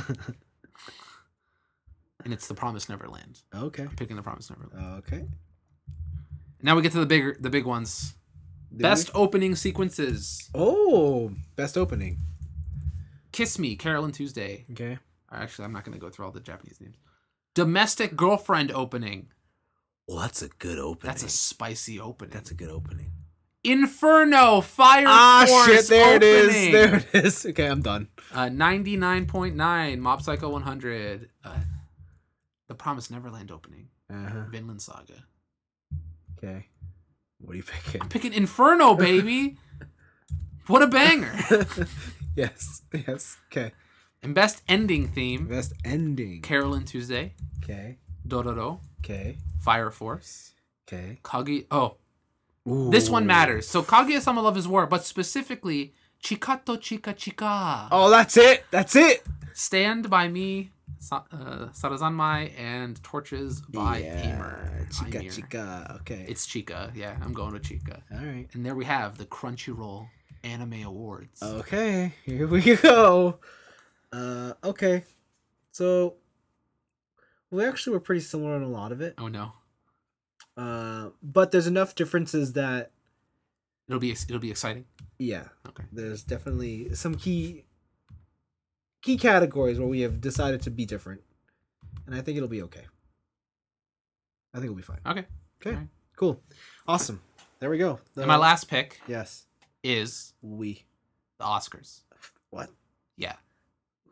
and it's The Promised Neverland. Okay. I'm picking The Promised Neverland. Okay. Now we get to the bigger, the big ones. Did Best we? opening sequences. Oh, best opening. Kiss Me, Carolyn Tuesday. Okay. Actually, I'm not going to go through all the Japanese names. Domestic Girlfriend opening. Well, that's a good opening. That's a spicy opening. That's a good opening. Inferno Fire Ah, Force shit! There opening. it is. There it is. Okay, I'm done. Uh, ninety-nine point nine Mob Psycho one hundred. Uh, the Promised Neverland opening. Uh-huh. Vinland Saga. Okay. What are you picking? I'm picking Inferno, baby. What a banger. Yes. Yes. Okay. And best ending theme. Best ending. Carolyn Tuesday. Okay. Dororo. Okay. Fire Force. Okay. Kagi. Oh, Ooh. this one matters. So Kaguya-sama Love is War, but specifically Chikato Chika Chika. Oh, that's it. That's it. Stand by Me, Sa- uh, Sarazanmai, and Torches by Aimer. Chica, Aimer. chica. Okay. It's Chika. Yeah, I'm going with Chika. All right. And there we have the Crunchyroll Anime Awards. Okay. Here we go. Uh. Okay. So we actually were pretty similar on a lot of it. Oh no. Uh. But there's enough differences that It'll be it'll be exciting. yeah. Okay. There's definitely some key key categories where we have decided to be different, and I think it'll be okay. I think it'll be fine. Okay. Okay. All right. Cool. Awesome. There we go. The- And my last pick Yes. is We. the Oscars. What? Yeah.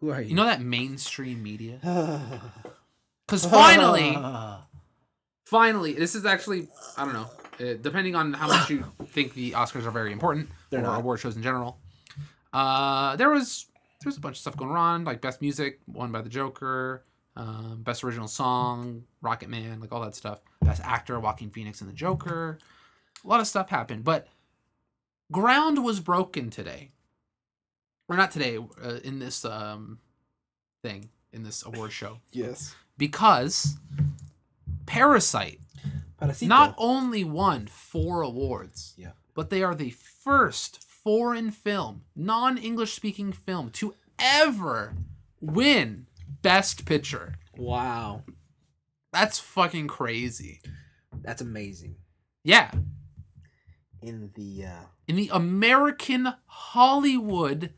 Who are you? You know that mainstream media? Because finally, finally, this is actually, I don't know, uh, depending on how much you think the Oscars are very important, They're or not. award shows in general. Uh, there was there was a bunch of stuff going on, like Best Music, won by The Joker, um, Best Original Song, Rocket Man, like all that stuff. Best Actor, Joaquin Phoenix and The Joker. A lot of stuff happened, but ground was broken today. Or not today, uh, in this um, thing, in this award show. Yes. Because Parasite Parasito. not only won four awards, Yeah. but they are the first foreign film, non-English speaking film, to ever win Best Picture. Wow. That's fucking crazy. That's amazing. Yeah. In the uh In the American Hollywood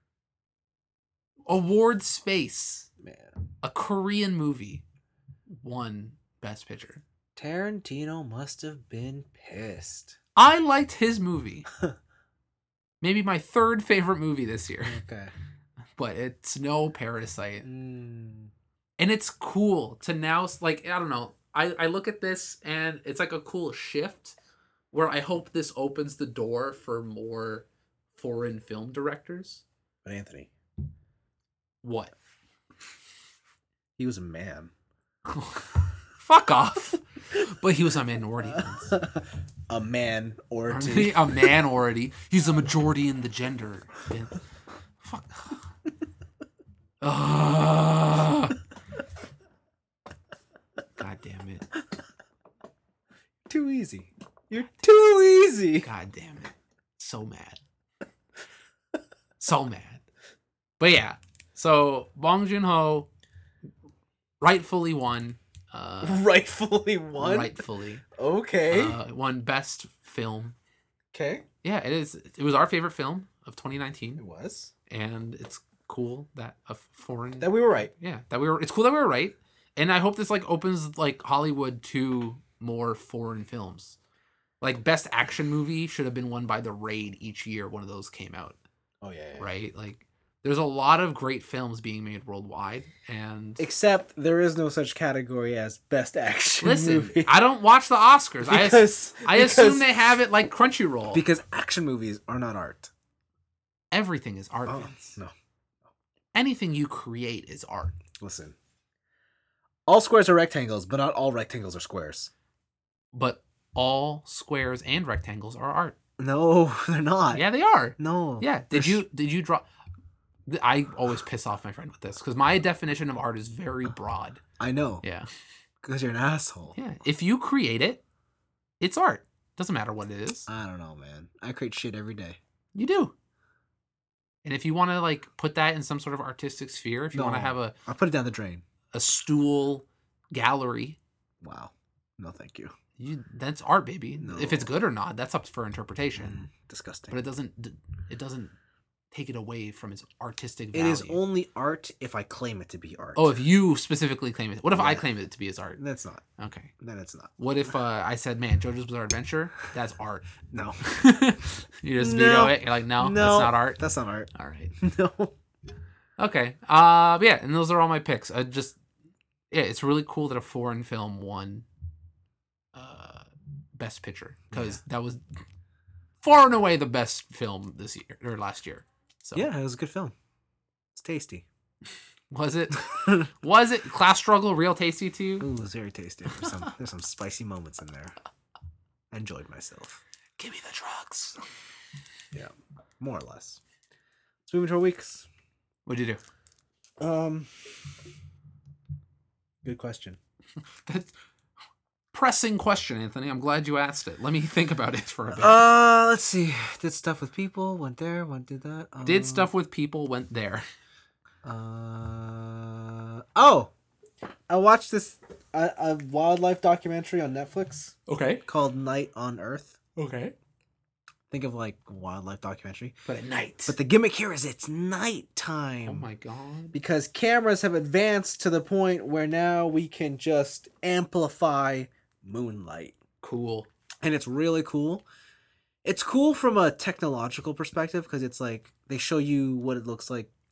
award space, man, a Korean movie won Best Picture. Tarantino must have been pissed. I liked his movie. Maybe my third favorite movie this year. Okay. But it's no Parasite. Mm. And it's cool to now, like, I don't know. I, I look at this and it's like a cool shift where I hope this opens the door for more foreign film directors. But Anthony, What? he was a man. Fuck off. But he was a minority. A man or Aren't two. he? A minority. He's a majority in the gender. Man. Fuck. Ah. God damn it. Too easy. You're too easy. God damn it. So mad. So mad. But yeah. So Bong Joon-ho rightfully won. Uh, Rightfully won. rightfully. Okay. Uh, won Best Film. Okay. Yeah, it is. It was our favorite film of twenty nineteen. It was. And it's cool that a foreign That we were right. yeah that we were it's cool that we were right, and I hope this like opens like Hollywood to more foreign films. Like Best Action Movie should have been won by The Raid each year one of those came out. Oh yeah. yeah. Right, like there's a lot of great films being made worldwide, and Except there is no such category as best action listen, movie. I don't watch the Oscars. Because, I, I because, assume they have it like Crunchyroll. because action movies are not art. Everything is art. Oh, Vince. no. Anything you create is art. Listen. All squares are rectangles, but not all rectangles are squares. But all squares and rectangles are art. No, they're not. Yeah, they are. No. Yeah. Did There's- you did you draw? I always piss off my friend with this because my definition of art is very broad. I know. Yeah. Because you're an asshole. Yeah. If you create it, it's art. Doesn't matter what it is. I don't know, man. I create shit every day. You do. And if you want to like put that in some sort of artistic sphere, if you want to No. have a, I'll put it down the drain. a stool gallery, Wow. No, thank you. you that's art, baby. No. If it's good or not, that's up for interpretation. Mm, disgusting. But it doesn't it doesn't take it away from its artistic It value. is only art if I claim it to be art. Oh, if you specifically claim it. What if I Yeah. claim it to be as art? That's not. Okay. Then it's not. What if uh, I said, man, JoJo's Bizarre Adventure? That's art. No. You just No. veto it? You're like, no, no, that's not art? That's not art. All right. No. Okay. Uh, but yeah, and those are all my picks. I just, yeah, it's really cool that a foreign film won uh, Best Picture because that was far and away the best film this year or last year. So Yeah, it was a good film. It's tasty. was it? Was it Class Struggle real tasty to you? Ooh, it was very tasty. There's some, there's some spicy moments in there. I enjoyed myself. Give me the drugs. Yeah, more or less. Let's move into our weeks. What'd you do? Um, good question. That's pressing question, Anthony. I'm glad you asked it. Let me think about it for a bit. Uh, let's see. Did stuff with people. Went there. Went did that. Um, Did stuff with people went there. Uh oh, I watched this a, a wildlife documentary on Netflix Okay. called Night on Earth. Okay. Think of like wildlife documentary, But at night. but the gimmick here is it's nighttime. oh my god. Because cameras have advanced to the point where now we can just amplify moonlight. Cool. And it's really cool. It's cool from a technological perspective because it's like they show you what it looks like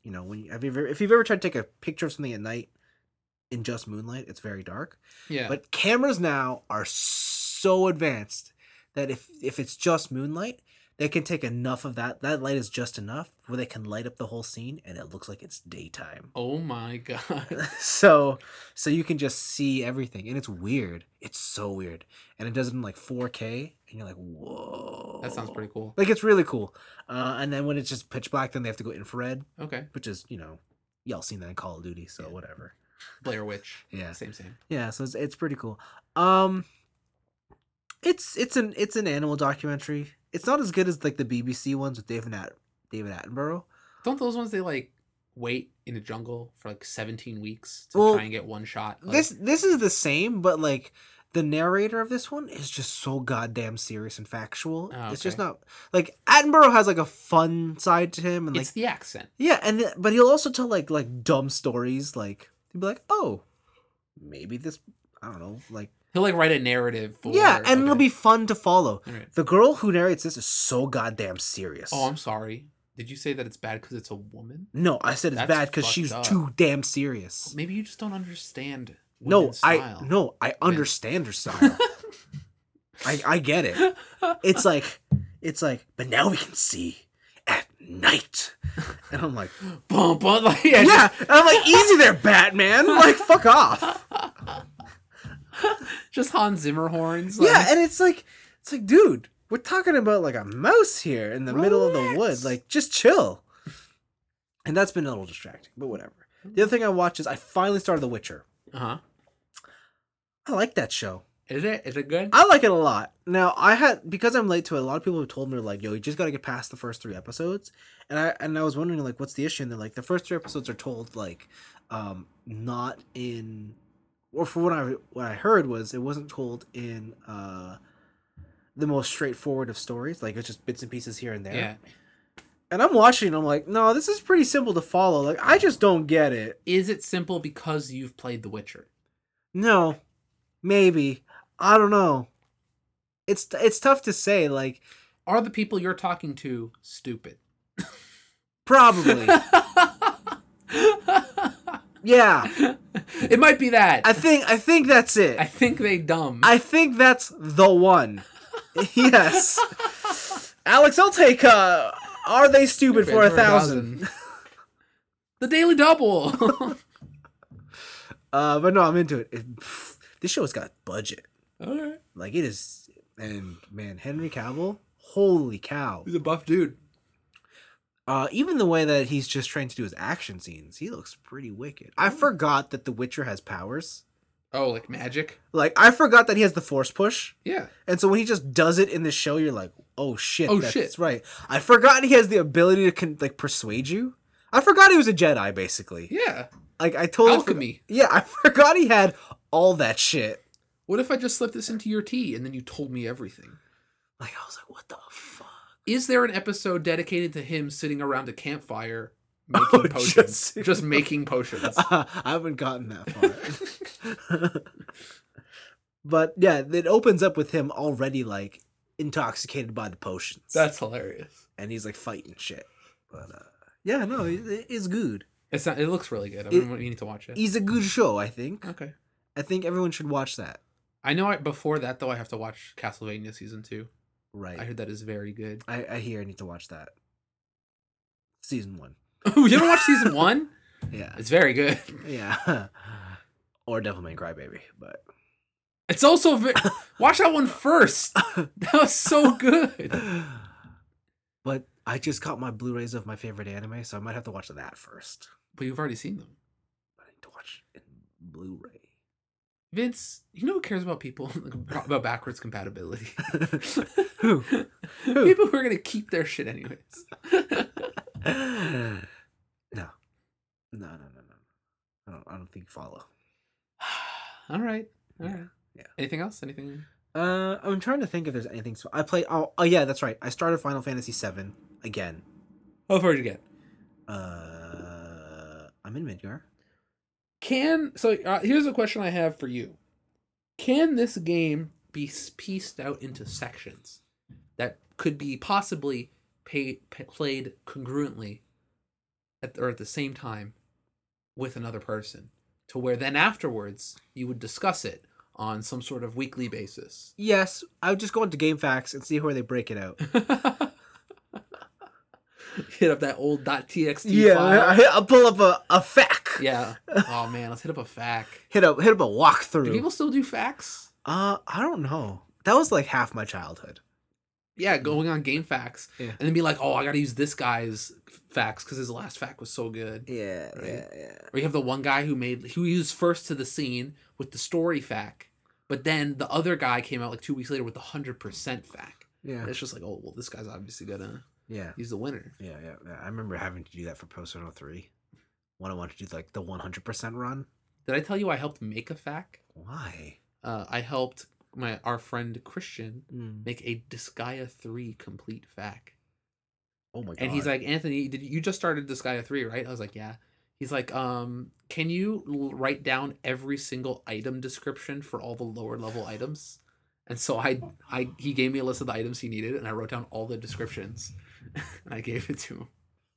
You know, when you, have you ever, if you've ever tried to take a picture of something at night in just moonlight, it's very dark. Yeah. But cameras now are so advanced that if if it's just moonlight, they can take enough of that. That light is just enough where they can light up the whole scene, and it looks like it's daytime. Oh my god. so so you can just see everything, and it's weird. It's so weird, and it does it in like four K, and you're like, whoa. That sounds pretty cool. Like, it's really cool. Uh, and then when it's just pitch black, then they have to go infrared, Okay. which is, you know, y'all seen that in Call of Duty, so Yeah. whatever. Blair Witch. Yeah. Same, same. Yeah, so it's, it's pretty cool. Um, it's it's an it's an animal documentary. It's not as good as like the B B C ones with David At- David Attenborough. Don't those ones they like wait in a jungle for like seventeen weeks to Well, try and get one shot? Like, This this is the same, but like the narrator of this one is just so goddamn serious and factual. Oh, It's just okay. not like Attenborough has like a fun side to him, and like it's the accent. yeah, and th- but he'll also tell like like dumb stories. Like he'll be like, oh, maybe this I don't know, like He'll like write a narrative for yeah, and it'll okay. be fun to follow. All right. The girl who narrates this is so goddamn serious. Oh, I'm sorry. Did you say that it's bad because it's a woman? No, I said it's That's bad because fucked she's up. too damn serious. Maybe you just don't understand. No, women's I style. no, I understand her style. I I get it. It's like it's like, but now we can see at night, and I'm like, Bum, bum, like, yeah, yeah, and I'm like, easy there, Batman. Like, fuck off. just Hans Zimmer horns. Like, Yeah, and it's like it's like, dude, we're talking about like a mouse here in the middle of the Relax. wood. Like, just chill. And that's been a little distracting, but whatever. The other thing I watched is I finally started The Witcher. uh huh. I like that show. Is it? Is it good? I like it a lot. Now, I had because I'm late to it, a lot of people have told me like, "Yo, you just got to get past the first three episodes." And I and I was wondering like, what's the issue? And they're like, the first three episodes are told like, um, not in, or for what I what I heard was it wasn't told in uh, the most straightforward of stories. Like it's just bits and pieces here and there. Yeah. And I'm watching, and I'm like, no, this is pretty simple to follow. Like I just don't get it. Is it simple because you've played The Witcher? No, maybe I don't know. It's it's tough to say. Like Are the people you're talking to stupid? probably. Yeah, It might be that. I think I think that's it. I think they dumb. I think that's the one. Yes, Alex, I'll take. Uh, are they stupid for a thousand? The Daily Double. Uh, but no, I'm into it. it pff, this show's got budget. Alright. Like it is, and man, Henry Cavill, holy cow! He's a buff dude. Uh, even the way that he's just trying to do his action scenes, he looks pretty wicked. I forgot that The Witcher has powers. Oh, like magic? Like I forgot that he has the force push. Yeah. And so when he just does it in the show, you're like, oh shit, Oh, that's shit. right. I forgot he has the ability to con- like persuade you. I forgot he was a Jedi, basically. Yeah. Like I totally Alchemy. forgot- Yeah, I forgot he had all that shit. What if I just slipped this into your tea and then you told me everything? Like I was like, what the fuck? Is there an episode dedicated to him sitting around a campfire making Oh, potions? just- Just, making potions. I haven't gotten that far. But yeah, it opens up with him already like intoxicated by the potions. That's hilarious. and he's like fighting shit. But uh, yeah, no, it, it's good. It's not, it looks really good. I It- mean, you need to watch it. He's a good show, I think. Okay. I think everyone should watch that. I know I, before that, though, I have to watch Castlevania Season two. Right. I heard that is very good. I, I hear I need to watch that. Season one. you haven't watched Season one? Yeah. It's very good. Yeah. Or Devilman Crybaby, but It's also... Ve- watch that one first. That was so good. But I just got my Blu-rays of my favorite anime, so I might have to watch that first. But you've already seen them. I need to watch it in Blu-ray. Vince, you know who cares about people about backwards compatibility? Who? Who? People who are gonna keep their shit anyways. No. No, no, no, no. I don't, I don't think you follow. All right, all Yeah, right. yeah. Anything else? Anything? Uh, I'm trying to think if there's anything. So I play. Oh, oh yeah, that's right. I started Final Fantasy seven again. How far did you get? Uh, I'm in Midgar. Can so uh, here's a question I have for you. Can this game be pieced out into sections that could be possibly pay, pay, played congruently at or at the same time with another person, to where then afterwards you would discuss it on some sort of weekly basis. Yes, I would just go into GameFAQs and see where they break it out. Hit up that old .txt Yeah, file. I, I'll pull up a, a F A Q. Yeah. Oh man, let's hit up a F A Q. Hit up hit up a walkthrough. Do people still do F A Qs? Uh, I don't know. That was like half my childhood. Yeah, going on GameFAQs Yeah. and then be like, oh, I gotta use this guy's F A Qs because his last F A Q was so good. Yeah, Right. yeah, yeah. Or you have the one guy who made who was first to the scene with the story F A Q, but then the other guy came out like two weeks later with the hundred percent F A Q. Yeah, And it's just like, oh well, this guy's obviously gonna yeah, he's the winner. yeah, yeah, yeah. I remember having to do that for Persona three when I wanted to do like the one hundred percent run. Did I tell you I helped make a F A Q? Why? Uh, I helped my our friend Christian Mm. make a Disgaea three complete F A Q. Oh my god. And he's like, Anthony, did you just started Disgaea three, right? I was like, yeah. He's like, um, can you l- write down every single item description for all the lower level items? And so I, I, he gave me a list of the items he needed, and I wrote down all the descriptions, and I gave it to him.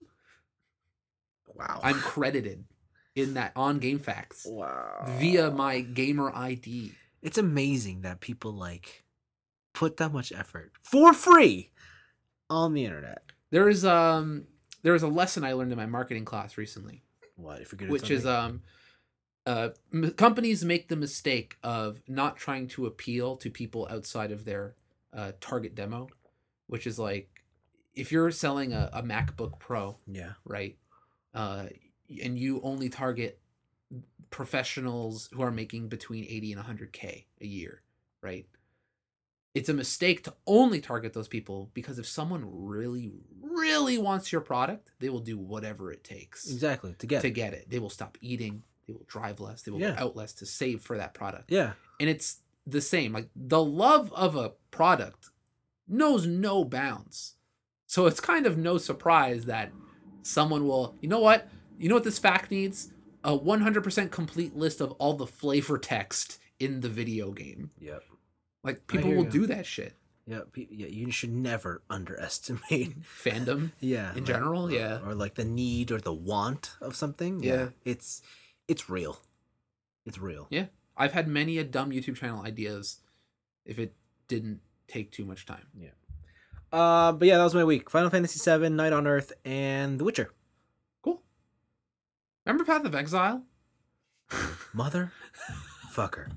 wow. I'm credited in that on GameFAQs wow. via my gamer I D. It's amazing that people like put that much effort for free on the internet. There is um, there was a lesson I learned in my marketing class recently. What if you're good at Which is something? um uh m- companies make the mistake of not trying to appeal to people outside of their uh target demo, which is like if you're selling a, a MacBook Pro, yeah. right, uh and you only target professionals who are making between eighty and one hundred K a year, right? It's a mistake to only target those people, because if someone really really wants your product, they will do whatever it takes Exactly. To get to it. get it. They will stop eating. They will drive less. They will Yeah. go out less to save for that product. Yeah. And it's the same. Like the love of a product knows no bounds. So it's kind of no surprise that someone will, you know what? You know what this F A Q needs? A one hundred percent complete list of all the flavor text in the video game. Yep. Like people hear will you. do that shit. Yeah. pe- Yeah. You should never underestimate. Fandom. Yeah. In like- general, or- yeah. Or like the need or the want of something. Yeah. It's it's real. It's real. Yeah. I've had many a dumb YouTube channel ideas if it didn't take too much time. Uh, but yeah, that was my week. Final Fantasy seven, Night on Earth, and The Witcher. Cool. Remember Path of Exile? Mother fucker.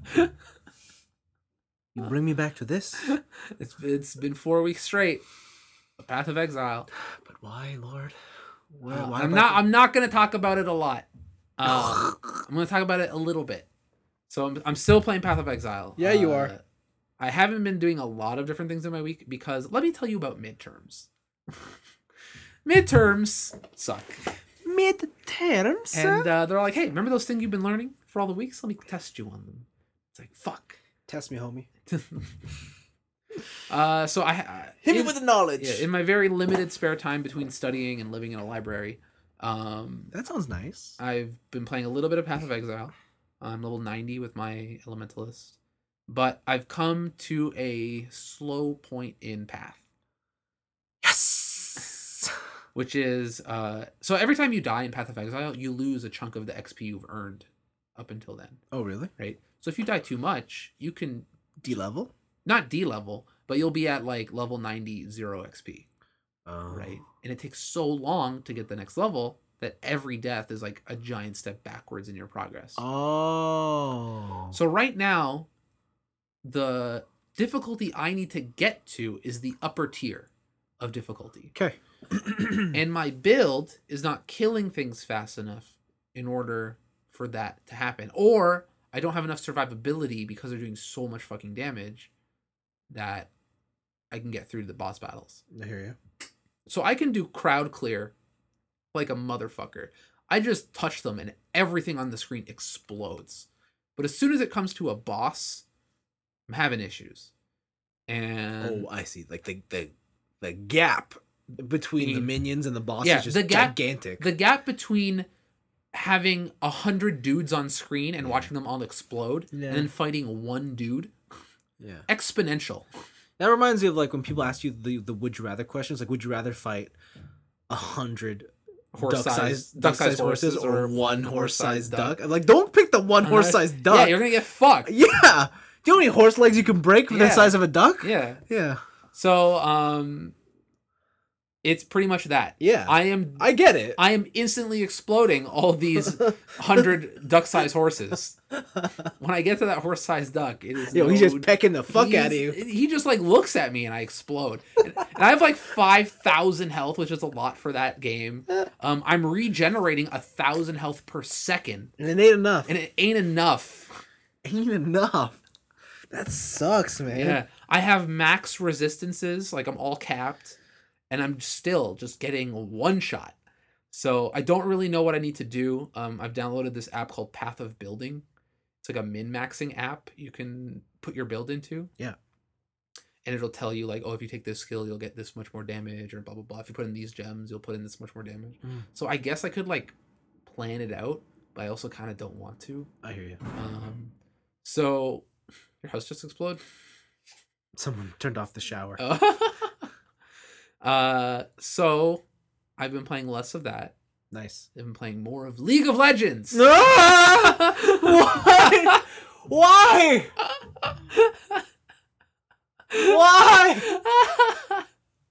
You bring me back to this? It's it's been four weeks straight. A Path of Exile. But why, Lord? Why, Uh, why I'm have I not. to- I'm not going to talk about it a lot. Um, I'm going to talk about it a little bit. So I'm I'm still playing Path of Exile. Yeah, you Uh, are. I haven't been doing a lot of different things in my week because let me tell you about midterms. Midterms suck. Midterms? And uh, they're like, hey, remember those things you've been learning for all the weeks? Let me test you on them. It's like, fuck. Test me, homie. uh, so I, I Hit me in- with the knowledge. yeah, in my very limited spare time between studying and living in a library, um, That sounds nice. I've been playing a little bit of Path of Exile. I'm level ninety with my Elementalist, but I've come to a slow point in Path, Yes. which is uh, so every time you die in Path of Exile, you lose a chunk of the X P you've earned up until then, Oh, really? right? So if you die too much, you can D level? not D level, but you'll be at like level ninety, zero X P, Oh. right? And it takes so long to get the next level that every death is like a giant step backwards in your progress. Oh. So right now, the difficulty I need to get to is the upper tier of difficulty. Okay. And my build is not killing things fast enough in order for that to happen. Or I don't have enough survivability because they're doing so much fucking damage that I can get through the boss battles. I hear you. So I can do crowd clear like a motherfucker. I just touch them and everything on the screen explodes. But as soon as it comes to a boss, I'm having issues. And Oh, I see. Like the the the gap between the Between- minions and the boss Yeah, is just the gap- gigantic. the gap between having a hundred dudes on screen and Yeah. watching them all explode Yeah. and then fighting one dude, yeah. exponential. That reminds me of like when people ask you the the would you rather questions. Like, would you rather fight a hundred horse duck size, sized duck duck sized horses or one one horse horse-sized sized duck. I'm like, don't pick the one Uh, horse sized duck. Yeah, you're gonna get fucked. Yeah. Do you know how many horse legs you can break for Yeah. the size of a duck? Yeah. Yeah. So, um, it's pretty much that. Yeah. I am. I get it. I am instantly exploding all these hundred duck-sized horses. When I get to that horse-sized duck, it is Yo, he's no- just pecking the fuck he's- out of you. He just like looks at me and I explode. And, and I have like five thousand health, which is a lot for that game. Um, I'm regenerating a thousand health per second, And it ain't enough. and it ain't enough. ain't enough. That sucks, man. Yeah, I have max resistances, like I'm all capped, and I'm still just getting one shot. So I don't really know what I need to do. Um, I've downloaded this app called Path of Building. It's like a min-maxing app you can put your build into. Yeah. And it'll tell you like, oh, if you take this skill, you'll get this much more damage, or blah blah blah. If you put in these gems, you'll put in this much more damage. Mm. So I guess I could like plan it out, but I also kind of don't want to. I hear you. Um, so your house just explode. Someone turned off the shower. uh, so I've been playing less of that. Nice. I've been playing more of League of Legends. Ah! Why? Why? Why?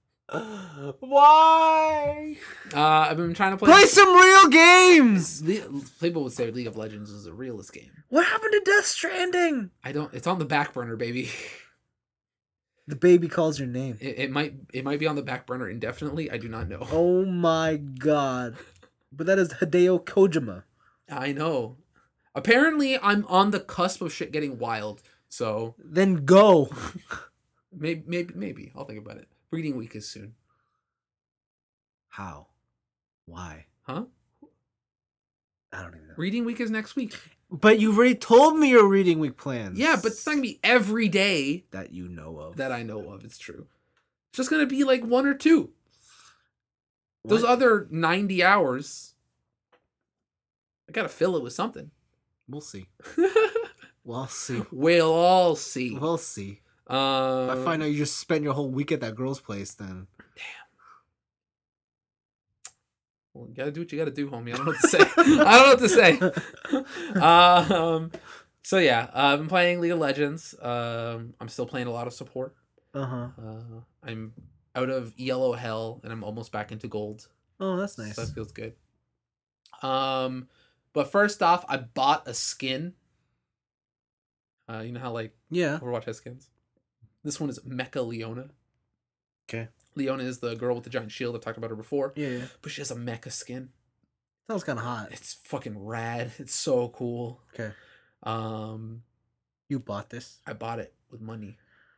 Why? Uh, I've been trying to play. Play some real games. Le- People would say League of Legends is the realest game. What happened to Death Stranding? I don't. It's on the back burner, baby. The baby calls your name. It, it might. It might be on the back burner indefinitely. I do not know. Oh my god. But that is Hideo Kojima. I know. Apparently, I'm on the cusp of shit getting wild. So Then go. maybe, maybe, maybe I'll think about it. Reading week is soon. How? Why? Huh? I don't even know. Reading week is next week. But you've already told me your reading week plans. Yeah, but it's not gonna be every day that you know of. that I know of. It's true. It's just gonna be like one or two. Those What? other ninety hours, I gotta fill it with something. We'll see. We'll see. We'll all see. We'll see. Um, If I find out you just spent your whole week at that girl's place, then well, you gotta do what you gotta do, homie. I don't know what to say. I don't know what to say. um, so yeah, uh, I've been playing League of Legends. Um, I'm still playing a lot of support. uh-huh. Uh, I'm out of yellow hell and I'm almost back into gold. Oh, that's nice. So that feels good. Um, but first off, I bought a skin. Uh, you know how like Yeah. Overwatch has skins. This one is Mecha Leona. Okay. Leona is the girl with the giant shield. I've talked about her before. Yeah, yeah. But she has a mecha skin. Sounds kind of hot. It's fucking rad. It's so cool. Okay. Um, You bought this? I bought it with money.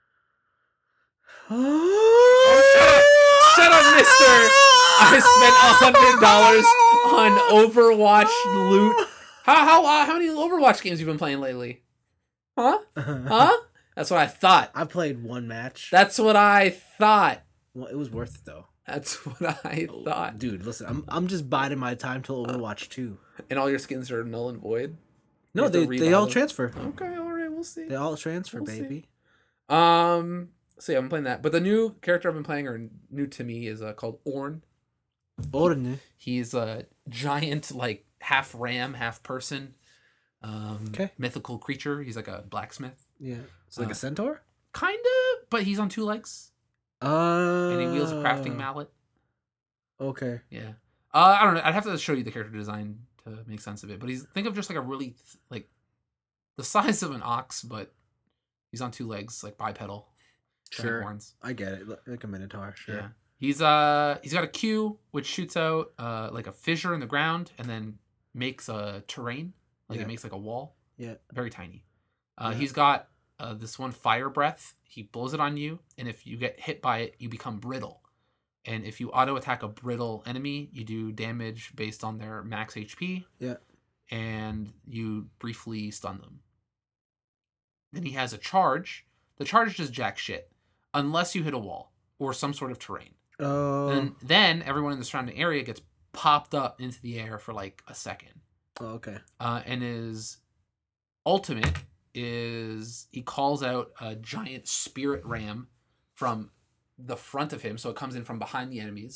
Oh, shut up, mister! I spent a hundred dollars on Overwatch loot. How how uh, how many Overwatch games you been playing lately? Huh? Huh? That's what I thought. I played one match. That's what I thought. Well, it was worth it though. That's what I thought. Dude, listen, I'm I'm just biding my time till Overwatch two. And all your skins are null and void. You No, have to they rebuy they all them? transfer. Okay, all right, we'll see. They all transfer, We'll see. baby. Um, so yeah, I'm playing that. But the new character I've been playing, or new to me, is uh, called Ornn. Orne. He's a giant, like half ram, half person, um, Okay. mythical creature. He's like a blacksmith, Yeah. It's like Uh, a centaur? kinda, but he's on two legs Uh and he wields a crafting mallet. Okay. Yeah. Uh, I don't know. I'd have to show you the character design to make sense of it. But he's think of just like a really th- like the size of an ox, but he's on two legs, like bipedal. giant Sure. Horns. I get it. Like a minotaur, sure. Yeah. He's uh he's got a Q which shoots out uh like a fissure in the ground and then makes a terrain. Like Yeah. it makes like a wall. Yeah. Very tiny. Uh Yeah. he's got uh this one fire breath. He blows it on you, and if you get hit by it, you become brittle. And if you auto attack a brittle enemy, you do damage based on their max H P. Yeah. And you briefly stun them. Then he has a charge. The charge does jack shit unless you hit a wall or some sort of terrain. Oh. Then then everyone in the surrounding area gets popped up into the air for like a second. oh, okay. Uh, and his ultimate is he calls out a giant spirit ram from the front of him, so it comes in from behind the enemies,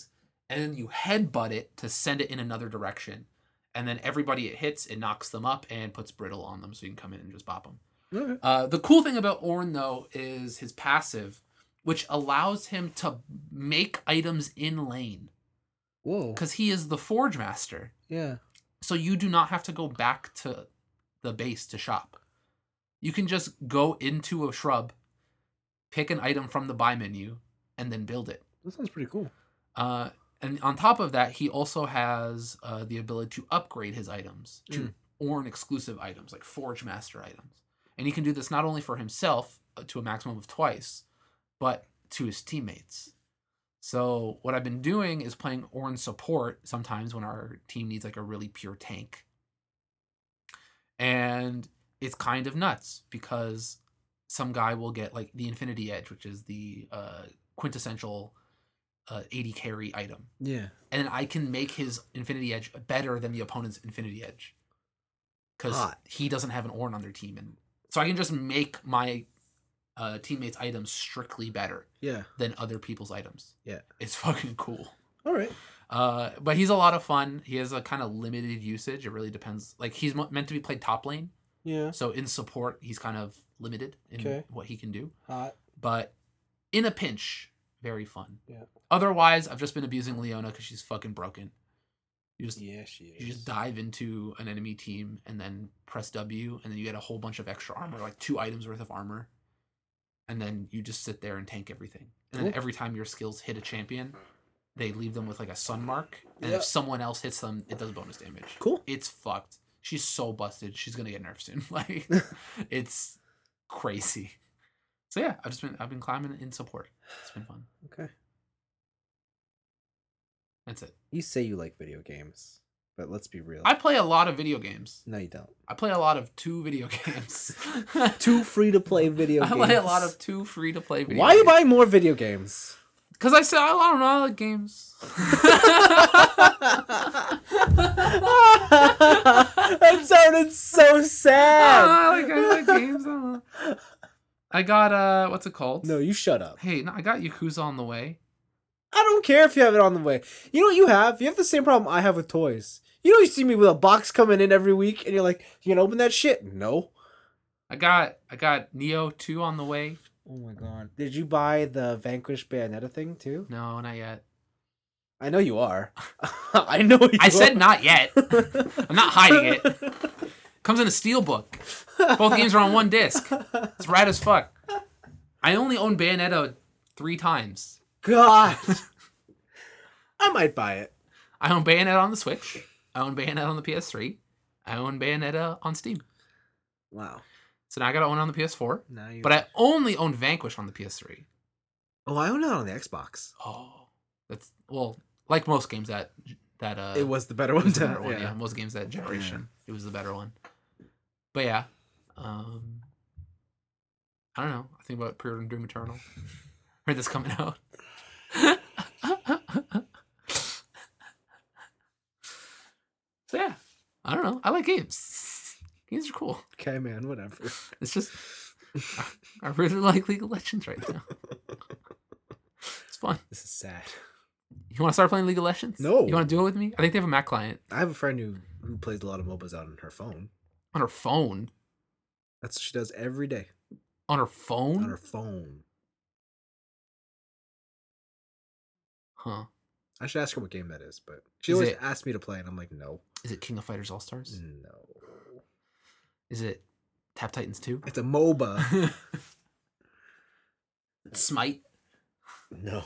and then you headbutt it to send it in another direction. And then everybody it hits, it knocks them up and puts brittle on them so you can come in and just bop them. Okay. Uh, the cool thing about Ornn, though, is his passive, which allows him to make items in lane. Whoa. Because he is the Forge Master. Yeah. So you do not have to go back to the base to shop. You can just go into a shrub, pick an item from the buy menu, and then build it. That sounds pretty cool. Uh, and on top of that, he also has uh, the ability to upgrade his items to Mm. Ornn exclusive items, like Forge Master items. And he can do this not only for himself uh, to a maximum of twice, but to his teammates. So what I've been doing is playing Ornn support sometimes when our team needs like a really pure tank. And it's kind of nuts because some guy will get like the Infinity Edge, which is the uh, quintessential uh, eighty carry item. Yeah. And I can make his Infinity Edge better than the opponent's Infinity Edge. Because Hot. he doesn't have an Ornn on their team. And so I can just make my uh, teammates' items strictly better Yeah. than other people's items. Yeah. It's fucking cool. All right. Uh, but he's a lot of fun. He has a kind of limited usage. It really depends. Like, he's mo- meant to be played top lane. Yeah. So in support, he's kind of limited in Okay. what he can do. Hot. But in a pinch, very fun. Yeah. Otherwise, I've just been abusing Leona because she's fucking broken. You just Yeah, she is. you just dive into an enemy team and then press W, and then you get a whole bunch of extra armor, like two items worth of armor. And then you just sit there and tank everything. And then Cool. every time your skills hit a champion, they leave them with like a sun mark. And Yeah. if someone else hits them, it does bonus damage. Cool. It's fucked. She's so busted. She's gonna get nerfed soon. Like, it's crazy. So yeah, I've just been I've been climbing in support. It's been fun. Okay. That's it. You say you like video games, but let's be real. I play a lot of video games. No, you don't. I play a lot of two video games. Two free to play video I games. play a lot of two free to play video Why are you games. buying more video games? Because I said I don't know, I like games. That sounded so sad. I like I like games. I, don't know. I got uh what's it called? No, you shut up. Hey, no, I got Yakuza on the way. I don't care if you have it on the way. You know what you have? You have the same problem I have with toys. You know, you see me with a box coming in every week, and you're like, "You gonna open that shit?" No. I got I got Neo two on the way. Oh my god! Did you buy the Vanquish Bayonetta thing too? No, not yet. I know you are. I know you. I are. said not yet. I'm not hiding it. Comes in a steelbook. Both games are on one disc. It's rad as fuck. I only own Bayonetta three times. God. I might buy it. I own Bayonetta on the Switch. I own Bayonetta on the P S three. I own Bayonetta on Steam. Wow. So now I gotta own it on the P S four. Now you. But I only own Vanquish on the P S three. Oh, I own it on the Xbox. Oh, that's well, like most games that that uh, It was the better it one. was the to- better one. Yeah. yeah. most games that generation, it was the better one. But yeah, um, I don't know. I think about pre-ordering Doom Eternal. Heard this coming out. So yeah, I don't know. I like games. Games are cool. Okay, man. Whatever. It's just I really like League of Legends right now. It's fun. This is sad. You want to start playing League of Legends? No. You want to do it with me? I think they have a Mac client I have a friend who who plays a lot of MOBAs on her phone. on her phone. That's what she does every day On her phone? on her phone. Huh? I should ask her what game that is, but she Is always it- asks me to play, and I'm like, no, Is it King of Fighters All Stars? no. Is it Tap Titans two? It's a MOBA. Smite? No.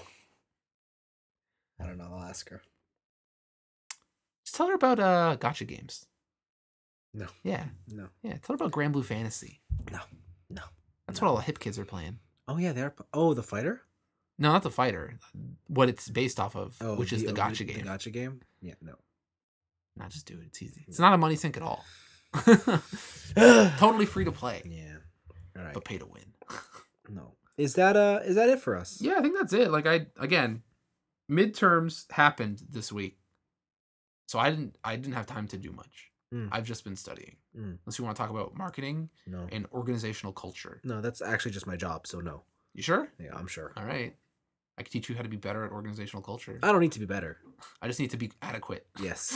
I don't know. I'll ask her. Just tell her about uh gotcha games. No. Yeah. No. Yeah. Tell her about Grand Blue Fantasy. No. No. That's No. what all the hip kids are playing. Oh yeah, they're. Oh, the fighter. No, not the fighter. What it's based off of, Oh, which is the oh, gotcha The game. gotcha game. Yeah. No. Not just do it. It's easy. It's not a money sink at all. Totally free to play, Yeah. All right. but pay to win. No. Is that uh? Is that it for us? Yeah, I think that's it. Like I again, midterms happened this week, so I didn't I didn't have time to do much. Mm. I've just been studying. Mm. Unless you want to talk about marketing No. and organizational culture. No, that's actually just my job. So no. You sure? Yeah, I'm sure. All right. I can teach you how to be better at organizational culture. I don't need to be better. I just need to be adequate. Yes.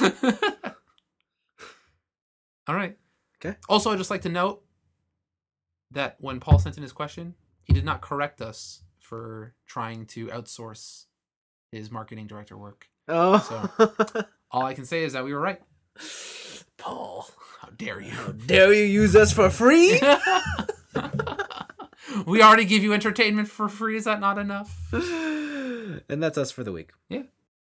All right. Okay. Also, I'd just like to note that when Paul sent in his question, he did not correct us for trying to outsource his marketing director work. Oh. So, all I can say is that we were right. Paul, how dare you? How dare you use us for free? We already give you entertainment for free. Is that not enough? And that's us for the week. Yeah.